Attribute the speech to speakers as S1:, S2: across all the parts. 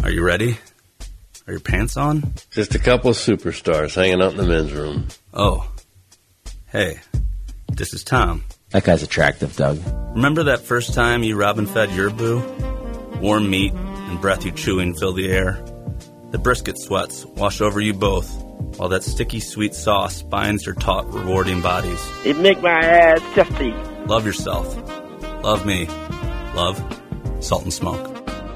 S1: Are you ready? Are your pants on?
S2: Just a couple of superstars hanging out in the men's room.
S1: Oh. Hey, this is Tom.
S3: That guy's attractive, Doug.
S1: Remember that first time you robin fed your boo? Warm meat and breath you chewing fill the air. The brisket sweats wash over you both, while that sticky sweet sauce binds your taut, rewarding bodies.
S4: It make my ass testy.
S1: Love yourself. Love me. Love Salt and Smoke.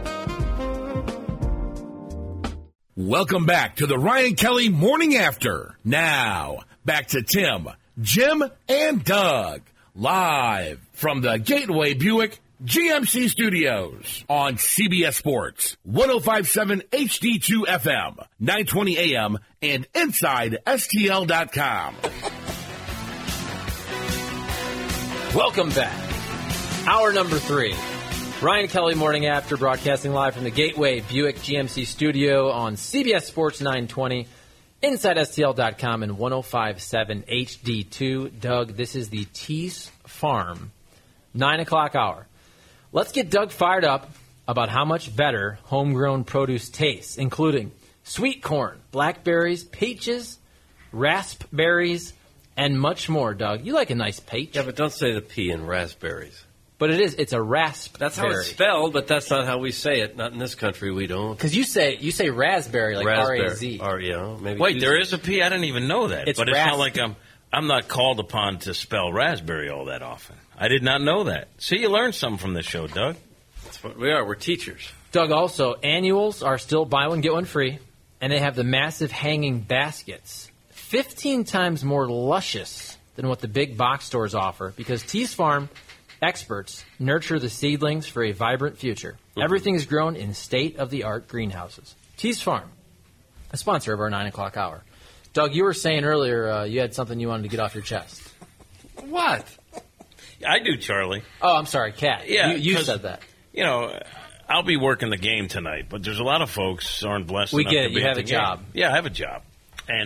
S5: Welcome back to the Ryan Kelly Morning After. Now, back to Tim, Jim, and Doug. Live from the Gateway Buick GMC Studios on CBS Sports, 105.7 HD2 FM, 920 AM, and inside STL.com.
S6: Welcome back. Hour number 3. Ryan Kelly Morning After, broadcasting live from the Gateway Buick GMC Studio on CBS Sports 920, inside STL.com, and 105.7 HD2. Doug, this is the Tease Farm 9 o'clock hour. Let's get Doug fired up about how much better homegrown produce tastes, including sweet corn, blackberries, peaches, raspberries, and much more, Doug. You like a nice peach.
S2: Yeah, but don't say the P in raspberries.
S6: But it's a raspberry.
S2: That's how it's spelled, but that's not how we say it. Not in this country, we don't.
S6: Because you say raspberry, like R-A-Z.
S2: Maybe.
S7: Wait, there is a P? I didn't even know that.
S6: It's
S7: but it's not like I'm not called upon to spell raspberry all that often. I did not know that. See, you learned something from this show, Doug.
S2: That's what we are. We're teachers.
S6: Doug, also, annuals are still buy one, get one free, and they have the massive hanging baskets. 15 times more luscious than what the big box stores offer, because Tease Farm experts nurture the seedlings for a vibrant future. Everything is grown in state-of-the-art greenhouses. Tease Farm, a sponsor of our 9 o'clock hour. Doug, you were saying earlier you had something you wanted to get off your chest.
S7: What? I do, Charlie.
S6: Oh, I'm sorry, Kat.
S7: Yeah,
S6: you said that.
S7: You know, I'll be working the game tonight, but there's a lot of folks who aren't blessed enough to be at the game.
S6: You have a job.
S7: Yeah, I have a job. And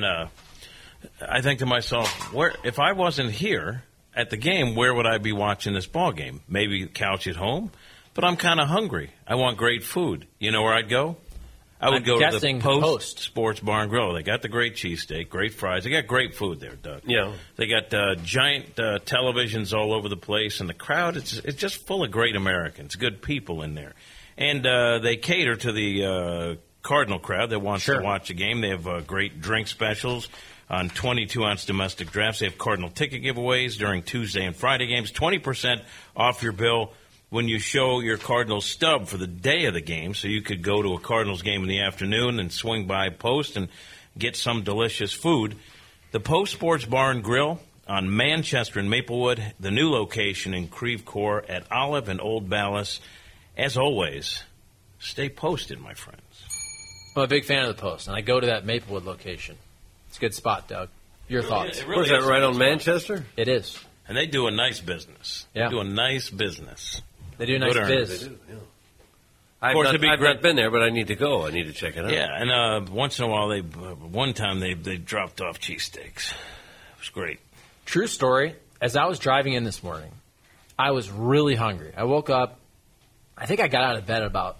S7: I think to myself, if I wasn't here at the game, where would I be watching this ball game? Maybe couch at home, but I'm kind of hungry. I want great food. You know where I'd go? I would go to the Post Sports Bar and Grill. They got the great cheesesteak, great fries. They got great food there, Doug.
S2: Yeah.
S7: They got giant televisions all over the place, and the crowd, it's just full of great Americans, good people in there. And they cater to the Cardinal crowd that wants to watch a game. They have great drink specials on 22-ounce domestic drafts. They have Cardinal ticket giveaways during Tuesday and Friday games. 20% off your bill when you show your Cardinals stub for the day of the game. So you could go to a Cardinals game in the afternoon and swing by Post and get some delicious food. The Post Sports Bar and Grill on Manchester and Maplewood, the new location in Creve Coeur at Olive and Old Ballas. As always, stay posted, my friends.
S6: I'm a big fan of the Post, and I go to that Maplewood location. It's a good spot, Doug. Your thoughts?
S2: Was that right on Manchester?
S6: It is.
S7: And they do a nice business.
S6: Yeah.
S7: They do a nice business.
S6: They do a nice biz.
S2: They do, yeah. I've not been there, but I need to go. I need to check it out.
S7: Yeah, and once in a while, one time they dropped off cheesesteaks. It was great.
S6: True story. As I was driving in this morning, I was really hungry. I woke up. I think I got out of bed at about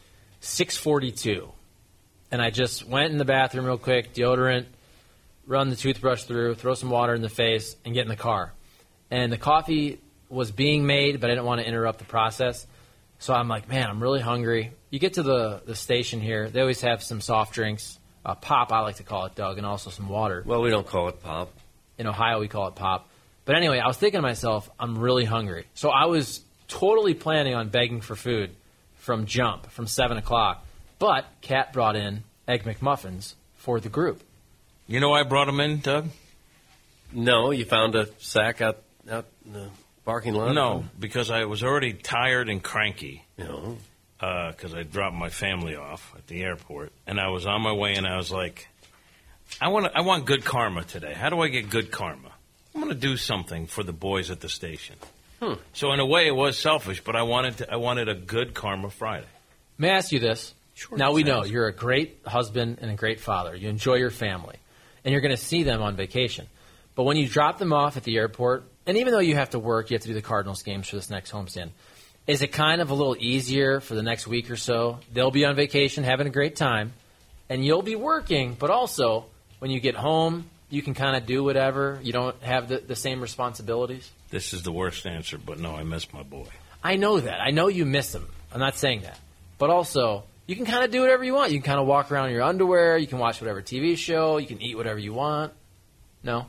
S6: 6:42. And I just went in the bathroom real quick, deodorant, run the toothbrush through, throw some water in the face, and get in the car. And the coffee was being made, but I didn't want to interrupt the process. So I'm like, man, I'm really hungry. You get to the station here. They always have some soft drinks, pop, I like to call it, Doug, and also some water.
S2: Well, we don't call it pop.
S6: In Ohio, we call it pop. But anyway, I was thinking to myself, I'm really hungry. So I was totally planning on begging for food from jump, from 7 o'clock. But Kat brought in Egg McMuffins for the group.
S7: You know why I brought them in, Doug?
S2: No, you found a sack out in the parking lot?
S7: No, because I was already tired and cranky.
S2: You know.
S7: Because I dropped my family off at the airport. And I was on my way, and I was like, I want good karma today. How do I get good karma? I'm going to do something for the boys at the station. So in a way, it was selfish, but I wanted a good karma Friday.
S6: May I ask you this? Sure. Now we know you're a great husband and a great father. You enjoy your family, and you're going to see them on vacation. But when you drop them off at the airport, and even though you have to work, you have to do the Cardinals games for this next homestand, is it kind of a little easier for the next week or so? They'll be on vacation, having a great time, and you'll be working, but also when you get home, you can kind of do whatever. You don't have the same responsibilities.
S7: This is the worst answer, but no, I miss my boy.
S6: I know that. I know you miss him. I'm not saying that. But also, you can kind of do whatever you want. You can kind of walk around in your underwear. You can watch whatever TV show. You can eat whatever you want. No?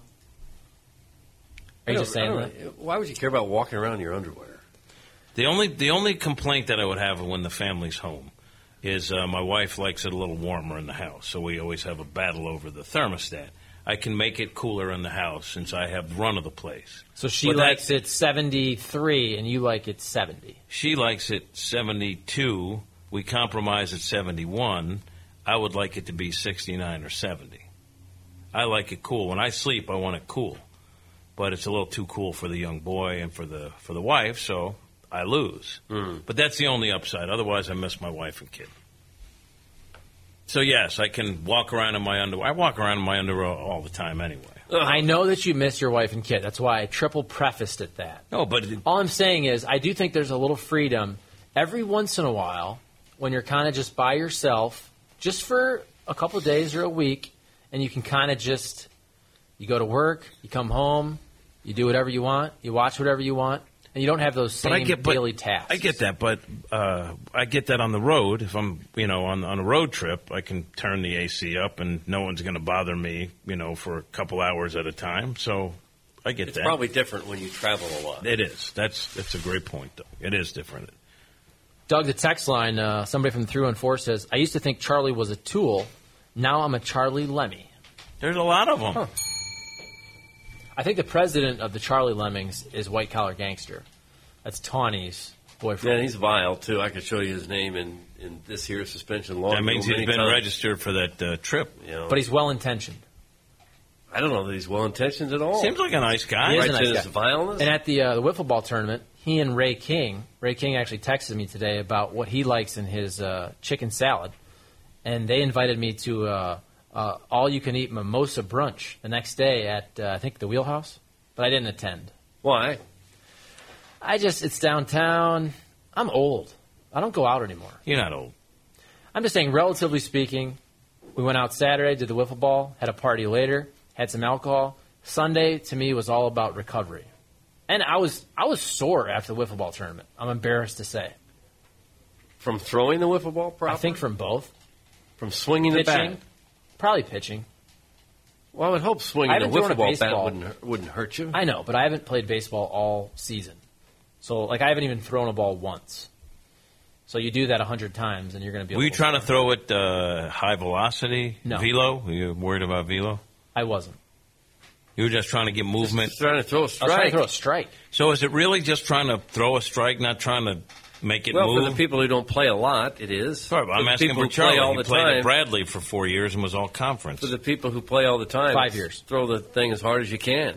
S6: Are you just saying that?
S2: Why would you care about walking around in your underwear?
S7: The only complaint that I would have when the family's home is my wife likes it a little warmer in the house, so we always have a battle over the thermostat. I can make it cooler in the house since I have the run of the place.
S6: So she likes it 73 and you like it 70.
S7: She likes it 72. We compromise at 71. I would like it to be 69 or 70. I like it cool. When I sleep, I want it cool. But it's a little too cool for the young boy and for the wife, so I lose. But that's the only upside. Otherwise, I miss my wife and kid. So, yes, I can walk around in my underwear. I walk around in my underwear all the time anyway.
S6: I know that you miss your wife and kid. That's why I triple prefaced it that.
S7: No, but
S6: all I'm saying is I do think there's a little freedom every once in a while when you're kind of just by yourself, just for a couple of days or a week, and you can kind of just, you go to work, you come home, you do whatever you want, you watch whatever you want, and you don't have those same daily tasks.
S7: I get that, but I get that on the road. If I'm, on a road trip, I can turn the AC up and no one's going to bother me, for a couple hours at a time. So I get that.
S2: It's probably different when you travel a lot.
S7: It is. That's a great point, though. It is different.
S6: Doug, the text line, somebody from 314 says, I used to think Charlie was a tool. Now I'm a Charlie Lemmy.
S7: There's a lot of them.
S6: Huh. I think the president of the Charlie Lemmings is White Collar Gangster. That's Tawny's boyfriend.
S2: Yeah, he's vile, too. I could show you his name in this here suspension law.
S7: That means he's been registered for that trip.
S6: But he's well-intentioned.
S2: I don't know that he's well-intentioned at all.
S7: Seems like a nice guy.
S6: He is a nice
S2: guy. Vileness?
S6: And at the wiffle ball tournament, he and Ray King actually texted me today about what he likes in his chicken salad. And they invited me to all-you-can-eat mimosa brunch the next day at, I think, the Wheelhouse. But I didn't attend.
S2: Why?
S6: It's downtown. I'm old. I don't go out anymore.
S7: You're not old.
S6: I'm just saying, relatively speaking, we went out Saturday, did the wiffle ball, had a party later, had some alcohol. Sunday, to me, was all about recovery. And I was sore after the wiffle ball tournament. I'm embarrassed to say.
S2: From throwing the wiffle ball properly?
S6: I think from both.
S2: From swinging the bat?
S6: Probably pitching.
S2: Well, I would hope swinging the wiffle ball bat wouldn't hurt you.
S6: I know, but I haven't played baseball all season. So, I haven't even thrown a ball once. So you do that 100 times, and you're going to be able
S7: Were you trying to throw it high velocity?
S6: No.
S7: Velo? Were you worried about velo?
S6: I wasn't.
S7: You were just trying to get movement?
S2: Just trying to throw a strike.
S6: I was trying to throw a strike.
S7: So is it really just trying to throw a strike, not trying to make it move?
S2: Well, for the people who don't play a lot, it is.
S7: Sorry, but I'm asking for Charlie. He played at Bradley for 4 years and was all conference.
S2: For the people who play all the time,
S6: 5 years.
S2: Throw the thing as hard as you can.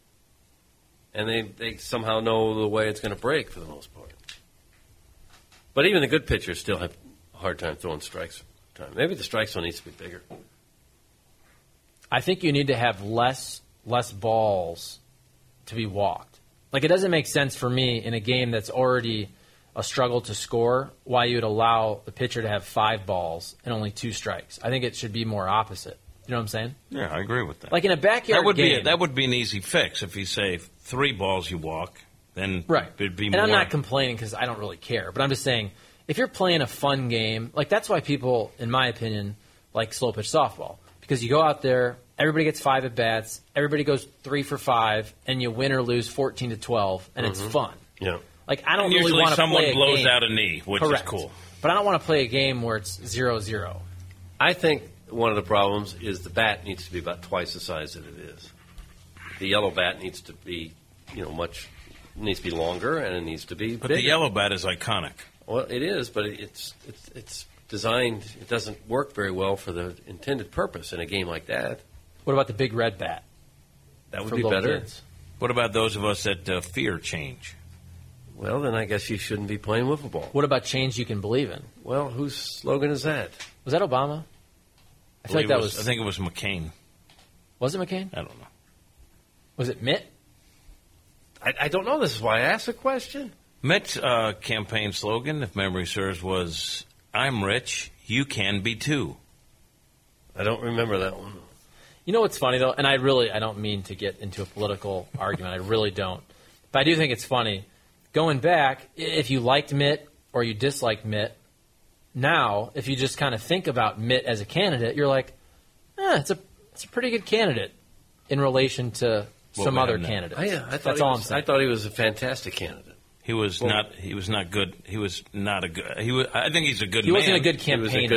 S2: And they somehow know the way it's going to break for the most part. But even the good pitchers still have a hard time throwing strikes. Maybe the strike zone needs to be bigger.
S6: I think you need to have less balls to be walked. It doesn't make sense for me in a game that's already a struggle to score why you would allow the pitcher to have 5 balls and only 2 strikes. I think it should be more opposite. You know what I'm saying?
S7: Yeah, I agree with that.
S6: In a backyard game.
S7: That would be an easy fix. If you say 3 balls you walk, then it'd be more.
S6: And I'm not complaining because I don't really care. But I'm just saying, if you're playing a fun game, that's why people, in my opinion, like slow pitch softball. Because you go out there, everybody gets 5 at bats, everybody goes 3 for 5, and you win or lose 14-12, and it's fun.
S2: Yeah.
S6: I don't really want to play a game.
S7: Usually someone blows out a knee, which is cool.
S6: But I don't want to play a game where it's 0-0.
S2: I think one of the problems is the bat needs to be about twice the size that it is. The yellow bat needs to be, needs to be longer, and it needs to be bigger.
S7: But the yellow bat is iconic.
S2: Well, it is, but it's designed. It doesn't work very well for the intended purpose in a game like that.
S6: What about the big red bat?
S2: That would be better.
S6: Kids?
S7: What about those of us that fear change?
S2: Well, then I guess you shouldn't be playing wiffle ball.
S6: What about change you can believe in?
S2: Well, whose slogan is that?
S6: Was that Obama? I feel like that was.
S7: I think it was McCain.
S6: Was it McCain?
S7: I don't know.
S6: Was it Mitt?
S2: I don't know. This is why I asked the question.
S7: Mitt's campaign slogan, if memory serves, was, "I'm rich, you can be too."
S2: I don't remember that one.
S6: You know what's funny, though? And I don't mean to get into a political argument. I really don't. But I do think it's funny. Going back, if you liked Mitt or you disliked Mitt, now, if you just kind of think about Mitt as a candidate, you're like, it's a pretty good candidate in relation to some other candidates.
S2: That's all I'm saying. I thought he was a fantastic candidate.
S7: He was not good. He was not a good. I think he's a good man.
S6: He wasn't a good campaigner.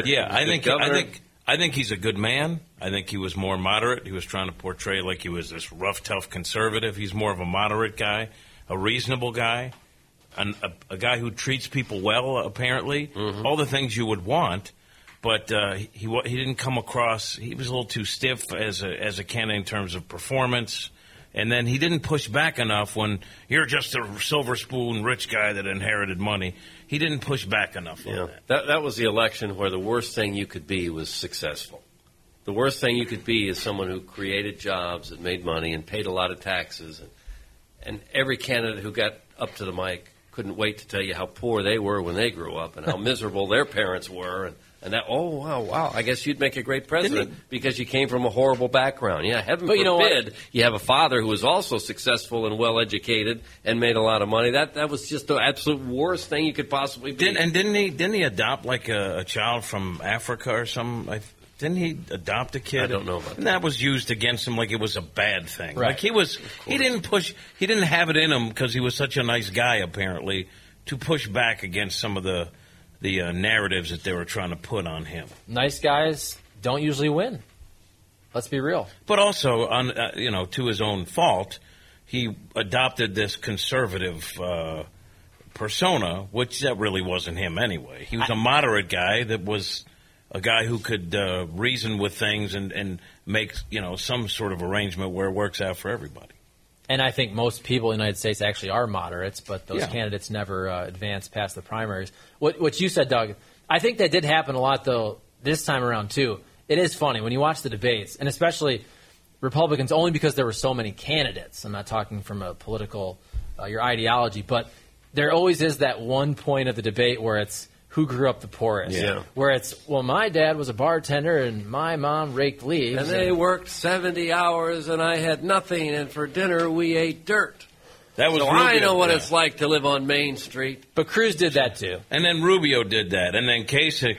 S7: I think he's a good man. I think he was more moderate. He was trying to portray like he was this rough, tough conservative. He's more of a moderate guy, a reasonable guy, a guy who treats people well, apparently. Mm-hmm. All the things you would want. But he didn't come across. He was a little too stiff as a candidate in terms of performance. And then he didn't push back enough when you're just a silver spoon rich guy that inherited money. He didn't push back enough on that.
S2: That was the election where the worst thing you could be was successful. The worst thing you could be is someone who created jobs and made money and paid a lot of taxes. And every candidate who got up to the mic couldn't wait to tell you how poor they were when they grew up and how miserable their parents were. And that, wow, I guess you'd make a great president because you came from a horrible background. Yeah, heaven forbid you have a father who was also successful and well-educated and made a lot of money. That was just the absolute worst thing you could possibly be.
S7: Didn't he adopt like a child from Africa or something? Didn't he adopt a kid?
S2: I don't know about that.
S7: And that was used against him like it was a bad thing.
S6: Right.
S7: Like he didn't have it in him because he was such a nice guy, apparently, to push back against some of the narratives that they were trying to put on him.
S6: Nice guys don't usually win. Let's be real.
S7: But also, to his own fault, he adopted this conservative persona, which that really wasn't him anyway. He was a moderate guy that was a guy who could reason with things and make some sort of arrangement where it works out for everybody.
S6: And I think most people in the United States actually are moderates, but those candidates never advance past the primaries. What you said, Doug, I think that did happen a lot, though, this time around, too. It is funny when you watch the debates, and especially Republicans, only because there were so many candidates. I'm not talking from a political, your ideology, but there always is that one point of the debate where it's who grew up the poorest.
S2: Yeah.
S6: Where it's, my dad was a bartender and my mom raked leaves.
S2: And they worked 70 hours and I had nothing, and for dinner we ate dirt.
S7: That was
S2: so I know what it's like to live on Main Street.
S6: But Cruz did that too.
S7: And then Rubio did that. And then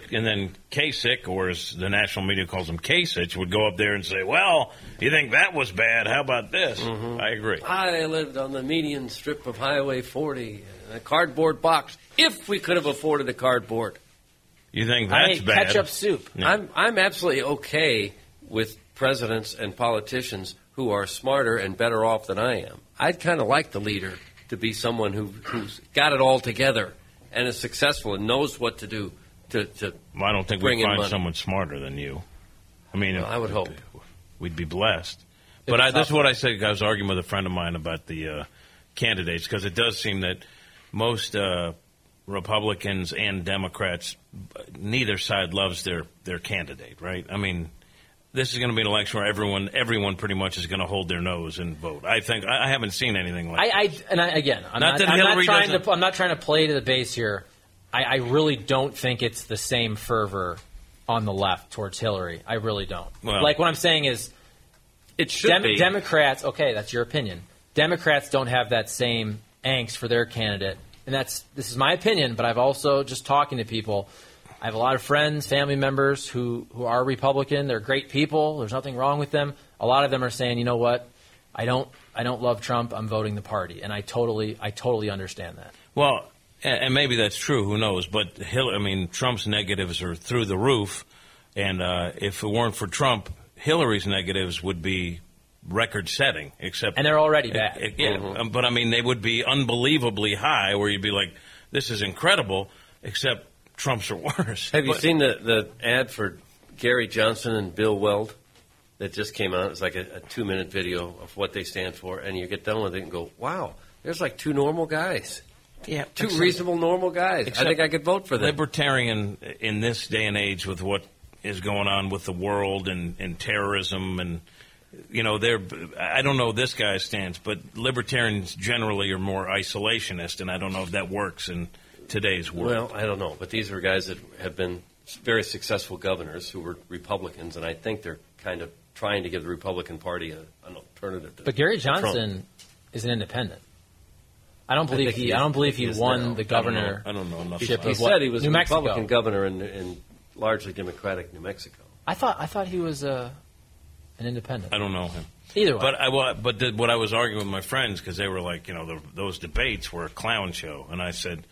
S7: Kasich, or as the national media calls him, Kasich, would go up there and say, well, you think that was bad? How about this? Mm-hmm. I agree.
S2: I lived on the median strip of Highway 40 in a cardboard box, if we could have afforded a cardboard.
S7: You think that's bad?
S6: Ketchup soup.
S2: Yeah. I'm absolutely okay with presidents and politicians who are smarter and better off than I am. I'd kind of like the leader to be someone who's got it all together and is successful and knows what to do to
S7: I don't think we'd find someone smarter than you. I mean,
S2: I would hope.
S7: We'd be blessed. But this is what I said. I was arguing with a friend of mine about the candidates, because it does seem that most Republicans and Democrats, neither side loves their candidate, right? I mean, this is going to be an election where everyone pretty much is going to hold their nose and vote. I think I haven't seen anything like that.
S6: I'm not trying to play to the base here. I really don't think it's the same fervor on the left towards Hillary. I really don't.
S7: Well,
S6: like what I'm saying is,
S2: it should be.
S6: Democrats. Okay, that's your opinion. Democrats don't have that same angst for their candidate, and this is my opinion. But I've also just talking to people. I have a lot of friends, family members who are Republican. They're great people. There's nothing wrong with them. A lot of them are saying, you know what, I don't love Trump. I'm voting the party, and I totally understand that.
S7: Well, and maybe that's true. Who knows? But Trump's negatives are through the roof, and if it weren't for Trump, Hillary's negatives would be record-setting.
S6: And they're already bad.
S7: But they would be unbelievably high, where you'd be like, "This is incredible," except Trump's are worse.
S2: Have you seen the ad for Gary Johnson and Bill Weld that just came out? It's like a 2-minute video of what they stand for, and you get done with it and go, wow, there's like two normal guys.
S7: Yeah,
S2: two reasonable normal guys. I think I could vote for them.
S7: Libertarian in this day and age with what is going on with the world and terrorism and I don't know this guy's stance, but libertarians generally are more isolationist, and I don't know if that works in today's world.
S2: Well, I don't know, but these are guys that have been very successful governors who were Republicans, and I think they're kind of trying to give the Republican Party an alternative.
S6: But Gary
S2: Trump.
S6: Johnson is an independent. I don't believe he won the governor.
S7: I don't know enough.
S2: He said he was
S6: New
S2: a
S6: Mexico.
S2: Republican governor in largely Democratic New Mexico.
S6: I thought he was an independent.
S7: I don't know him.
S6: Either way.
S7: But what I was arguing with my friends, because they were like, those debates were a clown show. And I said,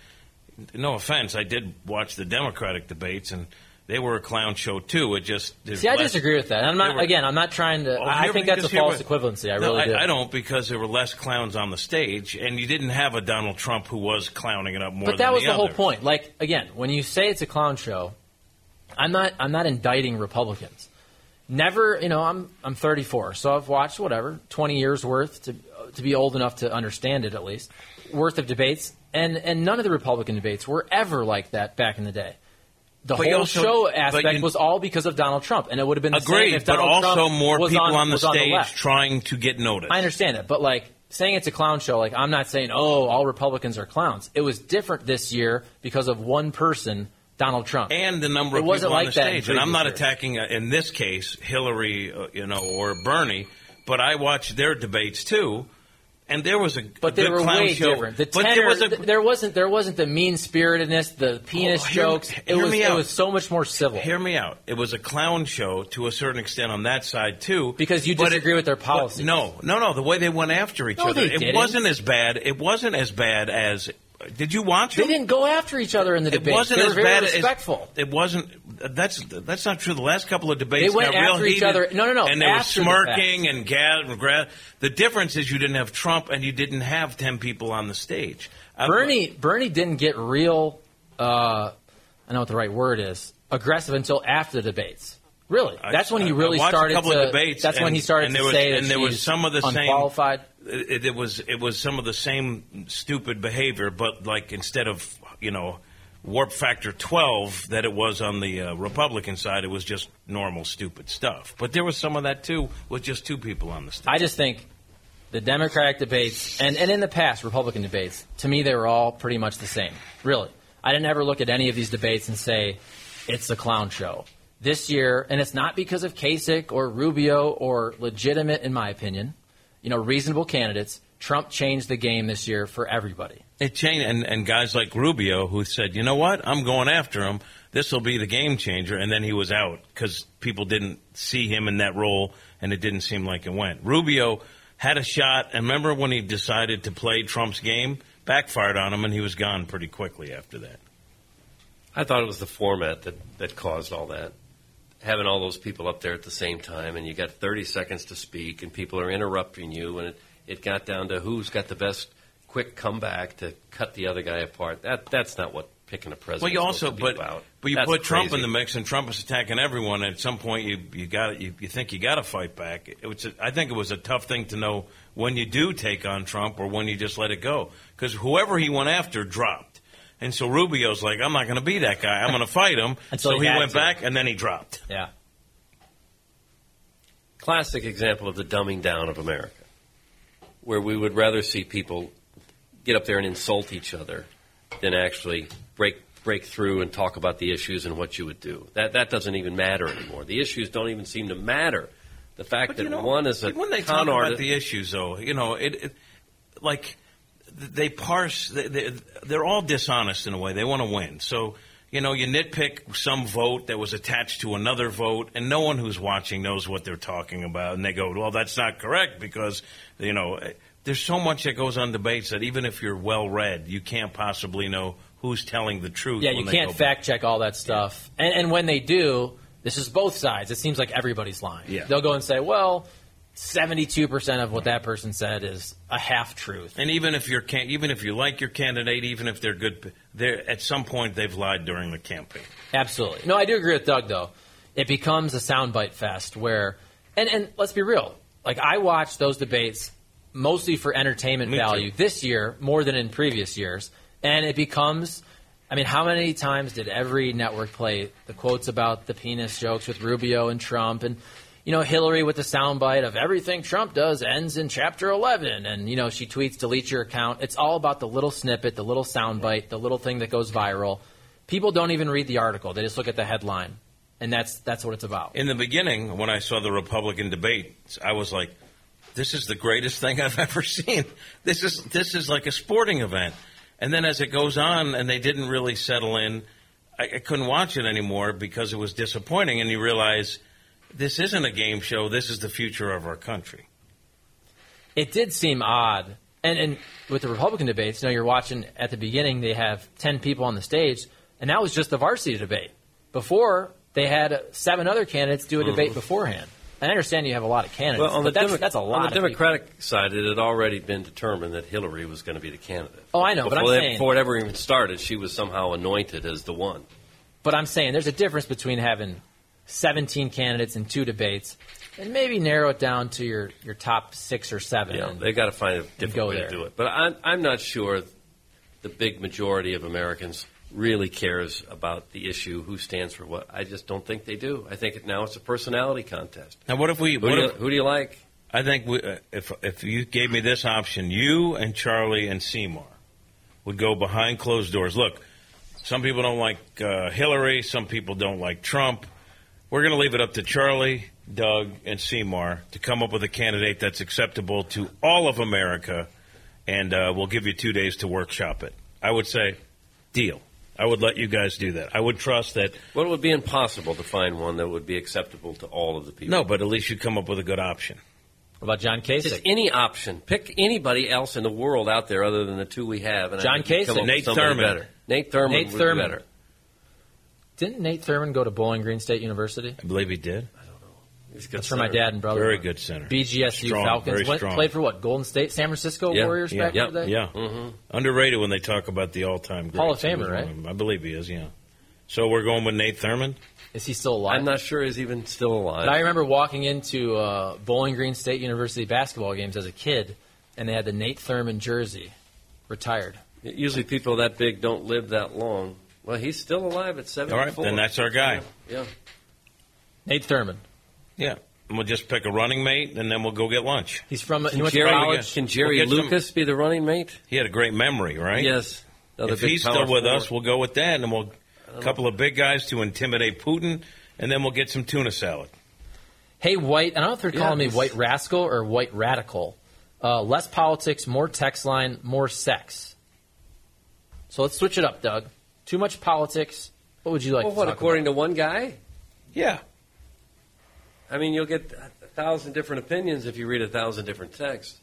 S7: no offense, I did watch the Democratic debates, and they were a clown show, too. I
S6: disagree with that. I'm not trying to. I think that's a false equivalency. I really do.
S7: I don't, because there were less clowns on the stage, and you didn't have a Donald Trump who was clowning it up more than the other.
S6: But that was the whole point. Like, again, when you say it's a clown show, I'm not indicting Republicans. Never, I'm 34, so I've watched 20 years worth to be old enough to understand it at least, worth of debates, and none of the Republican debates were ever like that back in the day. The whole show aspect was all because of Donald Trump, and it would have been the same if Donald Trump
S7: more
S6: was
S7: people on the
S6: was
S7: stage
S6: on the
S7: trying to get noticed.
S6: I understand it, but saying it's a clown show, I'm not saying all Republicans are clowns. It was different this year because of one person, Donald Trump,
S7: and the number of people on the stage. And I'm not attacking in this case Hillary, or Bernie, but I watched their debates too. And there was
S6: but they were way different. The tenor, there wasn't the mean spiritedness, the penis jokes. It was so much more civil.
S7: Hear me out. It was a clown show to a certain extent on that side too.
S6: Because you disagree with their policy.
S7: No. The way they went after each other, it wasn't as bad. It wasn't as bad as. Did you watch them?
S6: They didn't go after each other in the debate.
S7: It wasn't
S6: they were
S7: as
S6: very
S7: bad
S6: respectful.
S7: It wasn't. That's not true. The last couple of debates
S6: they went
S7: got real
S6: after
S7: heated.
S6: Each other. No.
S7: And they were smirking and the difference is you didn't have Trump and you didn't have 10 people on the stage.
S6: Bernie didn't get real. I know what the right word is. Aggressive until after the debates. Really, that's when he really started.
S7: A couple of debates.
S6: That's when he started to say that
S7: there was some of the
S6: unqualified.
S7: It was some of the same stupid behavior, but instead of warp factor 12 that it was on the Republican side, it was just normal stupid stuff. But there was some of that too, with just two people on the stage.
S6: I just think the Democratic debates and in the past Republican debates, to me they were all pretty much the same. Really, I didn't ever look at any of these debates and say it's a clown show. This year, and it's not because of Kasich or Rubio or legitimate, in my opinion, reasonable candidates. Trump changed the game this year for everybody.
S7: It changed, and guys like Rubio who said, you know what, I'm going after him. This will be the game changer, and then he was out because people didn't see him in that role, and it didn't seem like it went. Rubio had a shot, and remember when he decided to play Trump's game? Backfired on him, and he was gone pretty quickly after that.
S2: I thought it was the format that caused all that. Having all those people up there at the same time, and you got 30 seconds to speak, and people are interrupting you, and it got down to who's got the best quick comeback to cut the other guy apart. That's not what picking a president is supposed to be about.
S7: But you
S2: That's
S7: put Trump
S2: crazy.
S7: in the mix, and Trump is attacking everyone. And at some point, you think you got to fight back. I think it was a tough thing to know when you do take on Trump or when you just let it go, because whoever he went after dropped. And so Rubio's like, I'm not going to be that guy. I'm going to fight him. So he went back, and then he dropped.
S6: Yeah.
S2: Classic example of the dumbing down of America, where we would rather see people get up there and insult each other than actually break through and talk about the issues and what you would do. That doesn't even matter anymore. The issues don't even seem to matter. The fact that one is a
S7: when they talk about the issues, though, they parse. They're all dishonest in a way. They want to win. So, you nitpick some vote that was attached to another vote, and no one who's watching knows what they're talking about. And they go, well, that's not correct because, there's so much that goes on debates that even if you're well-read, you can't possibly know who's telling the truth.
S6: Yeah, you can't fact-check all that stuff. Yeah. And when they do, this is both sides. It seems like everybody's lying.
S7: Yeah.
S6: They'll go and say, well, 72% of what that person said is a half-truth.
S7: And even if you like your candidate, even if they're good, at some point they've lied during the campaign.
S6: Absolutely. No, I do agree with Doug, though. It becomes a soundbite fest where, and let's be real, I watched those debates mostly for entertainment value this year more than in previous years. And it becomes, how many times did every network play the quotes about the penis jokes with Rubio and Trump? And, Hillary with the soundbite of everything Trump does ends in Chapter 11, and she tweets, delete your account. It's all about the little snippet, the little soundbite, the little thing that goes viral. People don't even read the article; they just look at the headline, and that's what it's about.
S7: In the beginning, when I saw the Republican debate, I was like, "This is the greatest thing I've ever seen. This is like a sporting event." And then as it goes on, and they didn't really settle in, I couldn't watch it anymore because it was disappointing. And you realize this isn't a game show. This is the future of our country.
S6: It did seem odd. And with the Republican debates, you're watching at the beginning, they have 10 people on the stage, and that was just the varsity debate. Before, they had 7 other candidates do a debate beforehand. And I understand you have a lot of candidates,
S2: well,
S6: but that's a lot.
S2: On the Democratic side, it had already been determined that Hillary was going to be the candidate.
S6: Oh, I know, but I'm saying...
S2: Before it ever even started, she was somehow anointed as the one.
S6: But I'm saying there's a difference between having 17 candidates in 2 debates and maybe narrow it down to your top 6 or 7.
S2: Yeah, they got to find a different way to do it. But I'm not sure the big majority of Americans really cares about the issue, who stands for what. I just don't think they do. I think now it's a personality contest.
S7: Now, what if we...
S2: Who do you like?
S7: I think if you gave me this option, you and Charlie and Seymour would go behind closed doors. Look, some people don't like Hillary. Some people don't like Trump. We're going to leave it up to Charlie, Doug, and Seymour to come up with a candidate that's acceptable to all of America, and we'll give you 2 days to workshop it. I would say, deal. I would let you guys do that. I would trust that.
S2: Well, it would be impossible to find one that would be acceptable to all of the people.
S7: No, but at least you come up with a good option.
S6: What about John Kasich?
S2: Just any option. Pick anybody else in the world out there other than the 2 we have. And
S6: John Kasich.
S7: Nate Thurmond.
S2: Better. Nate Thurmond would be better.
S6: Didn't Nate Thurmond go to Bowling Green State University?
S7: I believe he did.
S6: That's for my dad and brother.
S7: Very good center.
S6: BGSU
S7: strong,
S6: Falcons. Played for what? Golden State, San Francisco Warriors back in the day?
S7: Yeah. Mm-hmm. Underrated when they talk about the all-time greats.
S6: Hall of Famer, right?
S7: I believe he is, yeah. So we're going with Nate Thurmond?
S6: Is he still alive?
S2: I'm not sure he's even still alive.
S6: But I remember walking into Bowling Green State University basketball games as a kid, and they had the Nate Thurmond jersey, retired.
S2: Usually people that big don't live that long. Well, he's still alive at 74.
S7: All right, then that's our guy.
S2: Yeah.
S6: Nate Thurmond.
S7: Yeah. And we'll just pick a running mate, and then we'll go get lunch.
S6: He's from
S2: Can Jerry Lucas be the running mate?
S7: He had a great memory, right?
S2: Yes.
S7: If he's still with us, we'll go with that, and we'll a couple of big guys to intimidate Putin, and then we'll get some tuna salad.
S6: Hey, White, I don't know if they're calling me White Rascal or White Radical. Less politics, more text line, more sex. So let's switch it up, Doug. Too much politics. What would you like to talk
S2: according
S6: about?
S2: to one guy?
S7: Yeah.
S2: I mean, you'll get 1,000 different opinions if you read 1,000 different texts.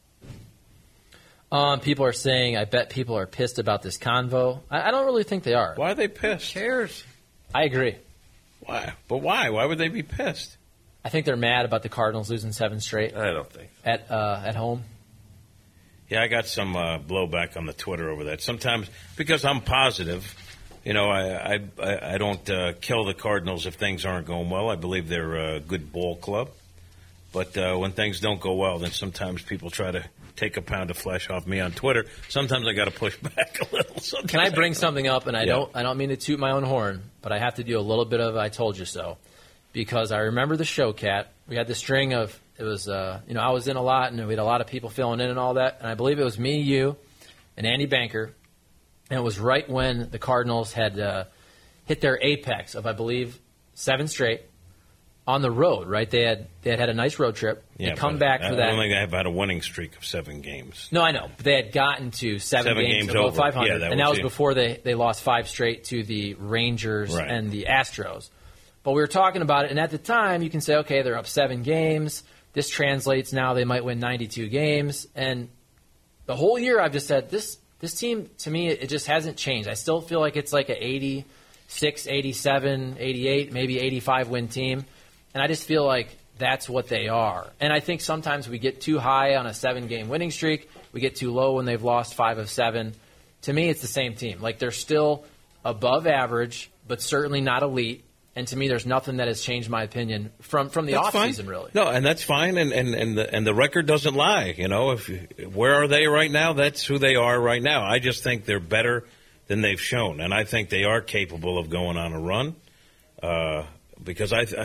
S6: People are saying, I bet people are pissed about this convo. I don't really think they are.
S7: Why are they pissed?
S2: Who cares?
S6: I agree.
S7: Why? But why? Why would they be pissed?
S6: I think they're mad about the Cardinals losing 7 straight.
S2: I don't think.
S6: At home.
S7: Yeah, I got some blowback on the Twitter over that. Sometimes, because I'm positive, I don't kill the Cardinals if things aren't going well. I believe they're a good ball club. But when things don't go well, then sometimes people try to take a pound of flesh off me on Twitter. Sometimes I got to push back a little. Sometimes
S6: Can I bring something up? And I don't mean to toot my own horn, but I have to do a little bit of I told you so. Because I remember the show, Cat. We had the string of, it was, I was in a lot, and we had a lot of people filling in and all that. And I believe it was me, you, and Andy Banker. And it was right when the Cardinals had hit their apex of, I believe, 7 straight on the road, right? They had a nice road trip.
S7: Yeah,
S6: they come back for that.
S7: I don't think they've had a winning streak of 7 games.
S6: No, I know. But they had gotten to 7 games above 500.
S7: Yeah,
S6: that was before they lost 5 straight to the Rangers and the Astros. But we were talking about it, and at the time, you can say, okay, they're up 7 games. This translates now they might win 92 games. And the whole year I've just said, this team, to me, it just hasn't changed. I still feel like it's like an 86, 87, 88, maybe 85 win team. And I just feel like that's what they are. And I think sometimes we get too high on a 7-game winning streak. We get too low when they've lost 5 of 7. To me, it's the same team. Like, they're still above average, but certainly not elite. And to me, there's nothing that has changed my opinion from the offseason, really.
S7: No, and that's fine, and the record doesn't lie. Where are they right now? That's who they are right now. I just think they're better than they've shown, and I think they are capable of going on a run. Because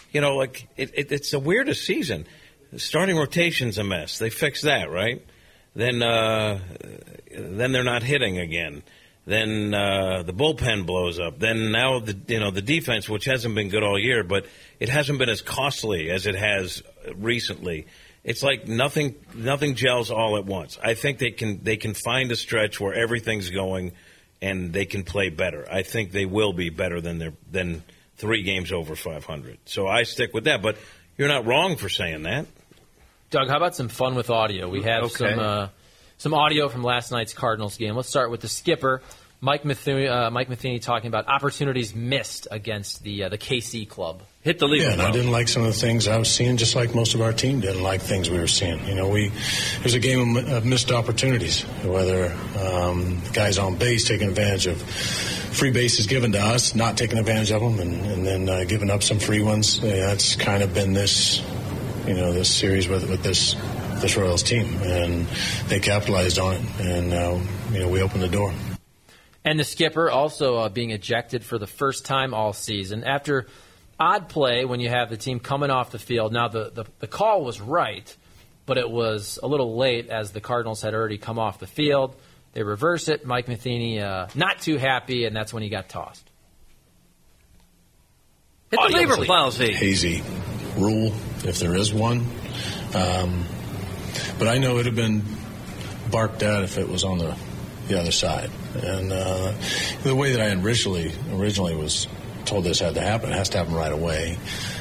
S7: You know, like it's the weirdest season. The starting rotation's a mess. They fixed that, right? Then they're not hitting again. Then the bullpen blows up. Then now the defense, which hasn't been good all year, but it hasn't been as costly as it has recently. It's like nothing gels all at once. I think they can find a stretch where everything's going, and they can play better. I think they will be better than 3 games over 500. So I stick with that. But you're not wrong for saying that.
S6: Doug, how about some fun with audio? We have some audio from last night's Cardinals game. Let's start with the skipper, Mike Matheny, talking about opportunities missed against the KC club.
S2: Hit the lead.
S3: Yeah, and I didn't like some of the things I was seeing, just like most of our team didn't like things we were seeing. You know, there's a game of missed opportunities, whether guys on base taking advantage of free bases given to us, not taking advantage of them, and then giving up some free ones. Yeah, that's kind of been this series with this Royals team, and they capitalized on it, and we opened the door.
S6: And the skipper also being ejected for the first time all season after odd play when you have the team coming off the field. Now the call was right, but it was a little late as the Cardinals had already come off the field. They reverse it. Mike Matheny not too happy, and that's when he got tossed.
S2: Hit the lever, Plowsy.
S3: Hazy rule, if there is one. But I know it would have been barked at if it was on the other side. And the way that I originally was told this had to happen, it has to happen right away.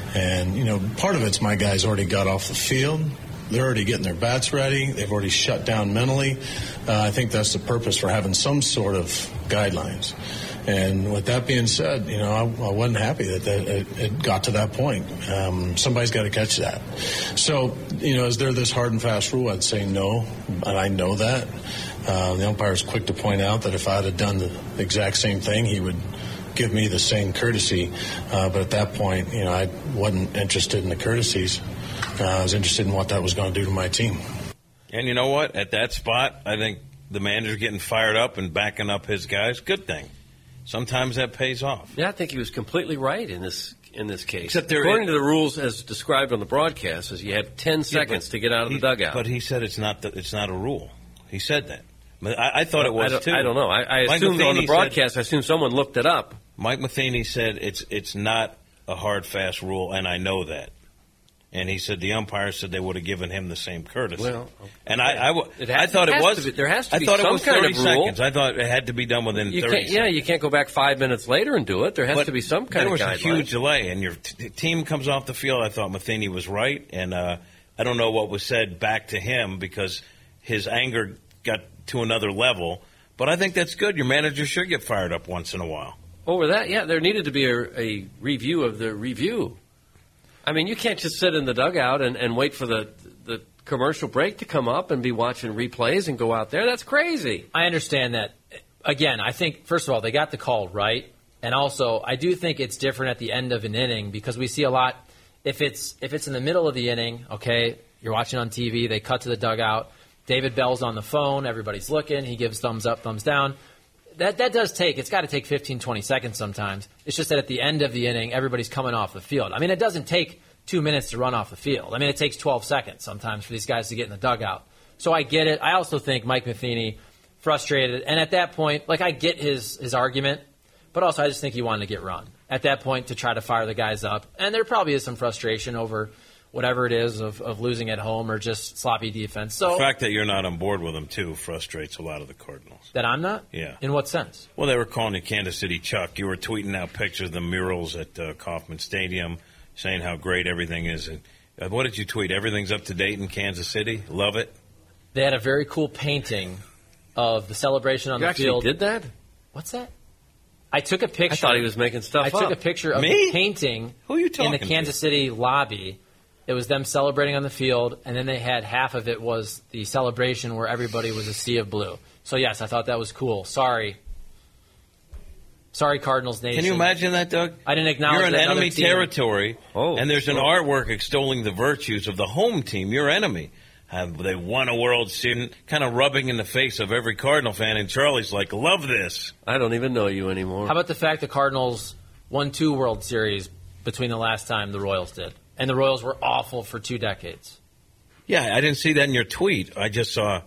S3: And, part of it's my guys already got off the field. They're already getting their bats ready. They've already shut down mentally. I think that's the purpose for having some sort of guidelines. And with that being said, I wasn't happy that it got to that point. Somebody's got to catch that. So, is there this hard and fast rule? I'd say no, and I know that. The umpire's quick to point out that if I'd have done the exact same thing, he would give me the same courtesy. But at that point, I wasn't interested in the courtesies. I was interested in what that was going to do to my team.
S7: And you know what? At that spot, I think the manager getting fired up and backing up his guys, good thing. Sometimes that pays off.
S2: Yeah, I think he was completely right in this case.
S7: Except
S2: according to the rules as described on the broadcast, is you have 10 seconds to get out of the dugout.
S7: But he said it's not a rule. He said that. I thought it was too.
S2: I don't know. I assumed on the broadcast. I assumed someone looked it up.
S7: Mike Matheny said it's not a hard fast rule, and I know that. And he said the umpire said they would have given him the same courtesy.
S2: Well, okay.
S7: And I thought it was.
S2: There has to be
S7: some
S2: some kind of rule.
S7: Seconds. I thought it had to be done within 30 seconds.
S2: Yeah, you can't go back 5 minutes later and do it. There has to be some kind of guideline.
S7: There was a huge delay, and your team comes off the field. I thought Matheny was right, and I don't know what was said back to him because his anger got to another level. But I think that's good. Your manager should get fired up once in a while.
S2: Over that, yeah, there needed to be a review of the review. I mean, you can't just sit in the dugout and wait for the commercial break to come up and be watching replays and go out there. That's crazy.
S6: I understand that. Again, I think, first of all, they got the call right. And also, I do think it's different at the end of an inning because we see a lot. If it's in the middle of the inning, okay, you're watching on TV, they cut to the dugout. David Bell's on the phone. Everybody's looking. He gives thumbs up, thumbs down. That does it's got to take 15, 20 seconds sometimes. It's just that at the end of the inning, everybody's coming off the field. I mean, it doesn't take 2 minutes to run off the field. I mean, it takes 12 seconds sometimes for these guys to get in the dugout. So I get it. I also think Mike Matheny frustrated. And at that point, I get his argument, but also I just think he wanted to get run at that point to try to fire the guys up. And there probably is some frustration over whatever it is of losing at home or just sloppy defense. So
S7: the fact that you're not on board with them, too, frustrates a lot of the Cardinals.
S6: That I'm not?
S7: Yeah.
S6: In what sense?
S7: Well, they were calling you Kansas City Chuck. You were tweeting out pictures of the murals at Kauffman Stadium saying how great everything is. And what did you tweet? Everything's up to date in Kansas City? Love it?
S6: They had a very cool painting of the celebration on the field.
S2: You actually did that?
S6: What's that? I took a picture.
S2: I thought he was making stuff up.
S6: I took a picture of the painting
S7: Who are you talking
S6: in the Kansas City lobby. It was them celebrating on the field, and then they had half of it was the celebration where everybody was a sea of blue. So, yes, I thought that was cool. Sorry, Cardinals Nation.
S7: Can you imagine that, Doug?
S6: I didn't acknowledge
S7: You're in
S6: that
S7: enemy territory, and there's an artwork extolling the virtues of the home team, your enemy. They won a World Series, kind of rubbing in the face of every Cardinal fan, and Charlie's like, love this.
S2: I don't even know you anymore.
S6: How about the fact the Cardinals won 2 World Series between the last time the Royals did. And the Royals were awful for 2 decades.
S7: Yeah, I didn't see that in your tweet. I just saw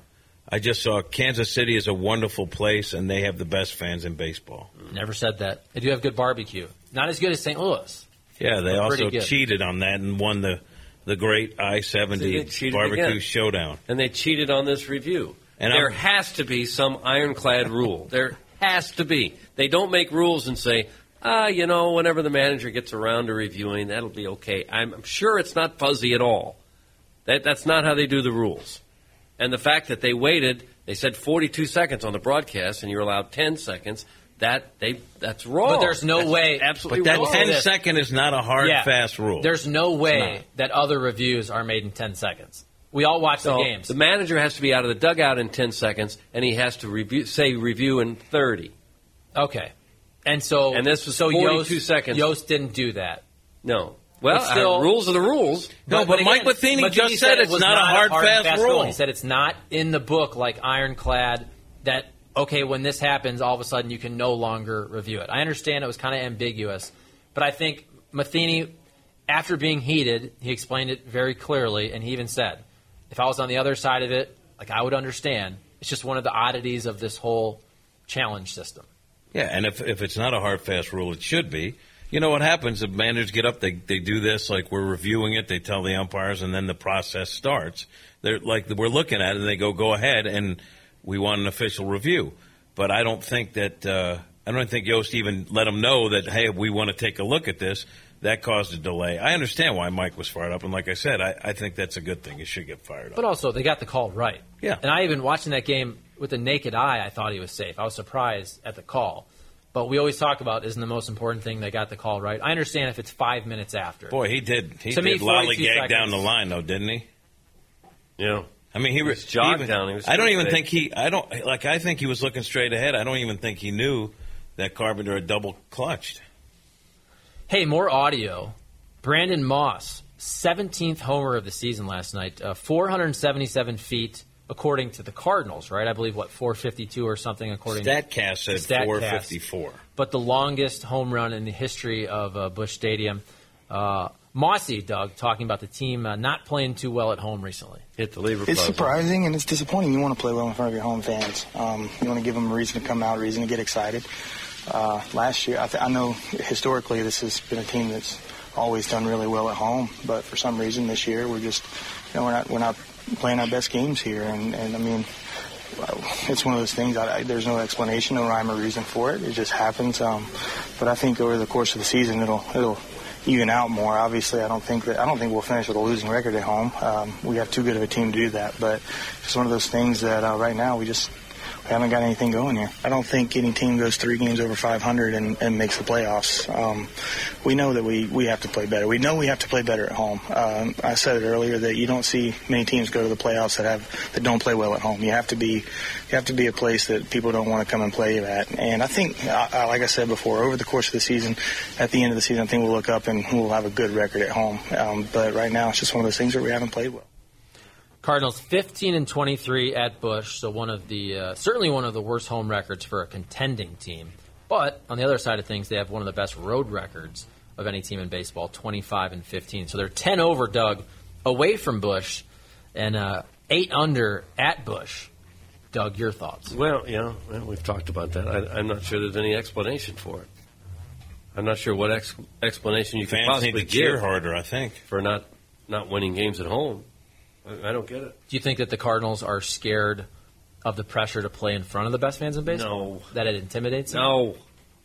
S7: Kansas City is a wonderful place, and they have the best fans in baseball.
S6: Never said that. They do have good barbecue. Not as good as St. Louis.
S7: Yeah, they also
S6: good.
S7: cheated on that and won the great I-70 barbecue
S2: again.
S7: showdown.
S2: And they cheated on this review.
S7: And
S2: there has to be some ironclad rule. There has to be. They don't make rules and say, whenever the manager gets around to reviewing, that'll be okay. I'm sure it's not fuzzy at all. That's not how they do the rules. And the fact that they waited, they said 42 seconds on the broadcast, and you're allowed 10 seconds. That's wrong.
S6: But there's no way.
S2: Absolutely
S7: But
S2: wrong.
S7: that 10-second is not a hard, fast rule.
S6: There's no way that other reviews are made in 10 seconds. We all watch the games.
S2: The manager has to be out of the dugout in 10 seconds, and he has to review in 30.
S6: Okay. And
S2: this was 42 seconds.
S6: Yost didn't do that.
S2: No. Well,
S6: still,
S2: rules are the rules.
S7: No, but Mike Matheny just said it's not a hard, fast rule.
S6: He said it's not in the book like ironclad that, okay, when this happens, all of a sudden you can no longer review it. I understand it was kind of ambiguous, but I think Matheny, after being heated, he explained it very clearly, and he even said, if I was on the other side of it, I would understand. It's just one of the oddities of this whole challenge system.
S7: Yeah, and if it's not a hard, fast rule, it should be. You know what happens? The managers get up, they do this, like we're reviewing it, they tell the umpires, and then the process starts. They're like, we're looking at it, and they go ahead, and we want an official review. But I don't think Yost even let them know that, hey, we want to take a look at this. That caused a delay. I understand why Mike was fired up, and like I said, I think that's a good thing. He should get fired up.
S6: But also, they got the call right.
S7: Yeah.
S6: And I even, watching that game with the naked eye, I thought he was safe. I was surprised at the call. But we always talk about, isn't the most important thing they got the call right? I understand if it's 5 minutes after.
S7: Boy, he did. He
S6: to
S7: did lollygag
S6: seconds.
S7: down the line, though, didn't he?
S2: Yeah.
S7: I mean, he was
S2: jogged down. He was
S7: I don't even think I think he was looking straight ahead. I don't even think he knew that Carpenter had double clutched.
S6: Hey, more audio. Brandon Moss, 17th homer of the season last night, 477 feet, according to the Cardinals, right? I believe, 452 or something, according
S7: StatCast said
S6: StatCast.
S7: 454.
S6: But the longest home run in the history of Busch Stadium. Mossy, Doug, talking about the team not playing too well at home recently.
S2: Hit the lever.
S8: It's surprising and it's disappointing. You want to play well in front of your home fans. You want to give them a reason to come out, a reason to get excited. Last year, I know historically this has been a team that's always done really well at home, but for some reason this year we're just, we're not playing our best games here, and I mean, it's one of those things. There's no explanation, no rhyme or reason for it. It just happens. But I think over the course of the season, it'll even out more. Obviously, I don't think we'll finish with a losing record at home. We have too good of a team to do that. But it's one of those things that right now we haven't got anything going here. I don't think any team goes 3 games over 500 and makes the playoffs. We know that we have to play better. We know we have to play better at home. I said it earlier that you don't see many teams go to the playoffs that don't play well at home. You have to be a place that people don't want to come and play at. And I think, like I said before, over the course of the season, at the end of the season, I think we'll look up and we'll have a good record at home. But right now, it's just one of those things where we haven't played well.
S6: Cardinals 15-23 at Busch, so certainly one of the worst home records for a contending team. But on the other side of things, they have one of the best road records of any team in baseball, 25-15. So they're 10 over, Doug, away from Busch, and 8 under at Busch. Doug, your thoughts?
S2: Well, we've talked about that. I'm not sure there's any explanation for it. I'm not sure what explanation you can possibly
S7: need to cheer
S2: give
S7: harder, I think,
S2: for not winning games at home. I don't get it.
S6: Do you think that the Cardinals are scared of the pressure to play in front of the best fans in baseball?
S2: No.
S6: That it intimidates them?
S2: No.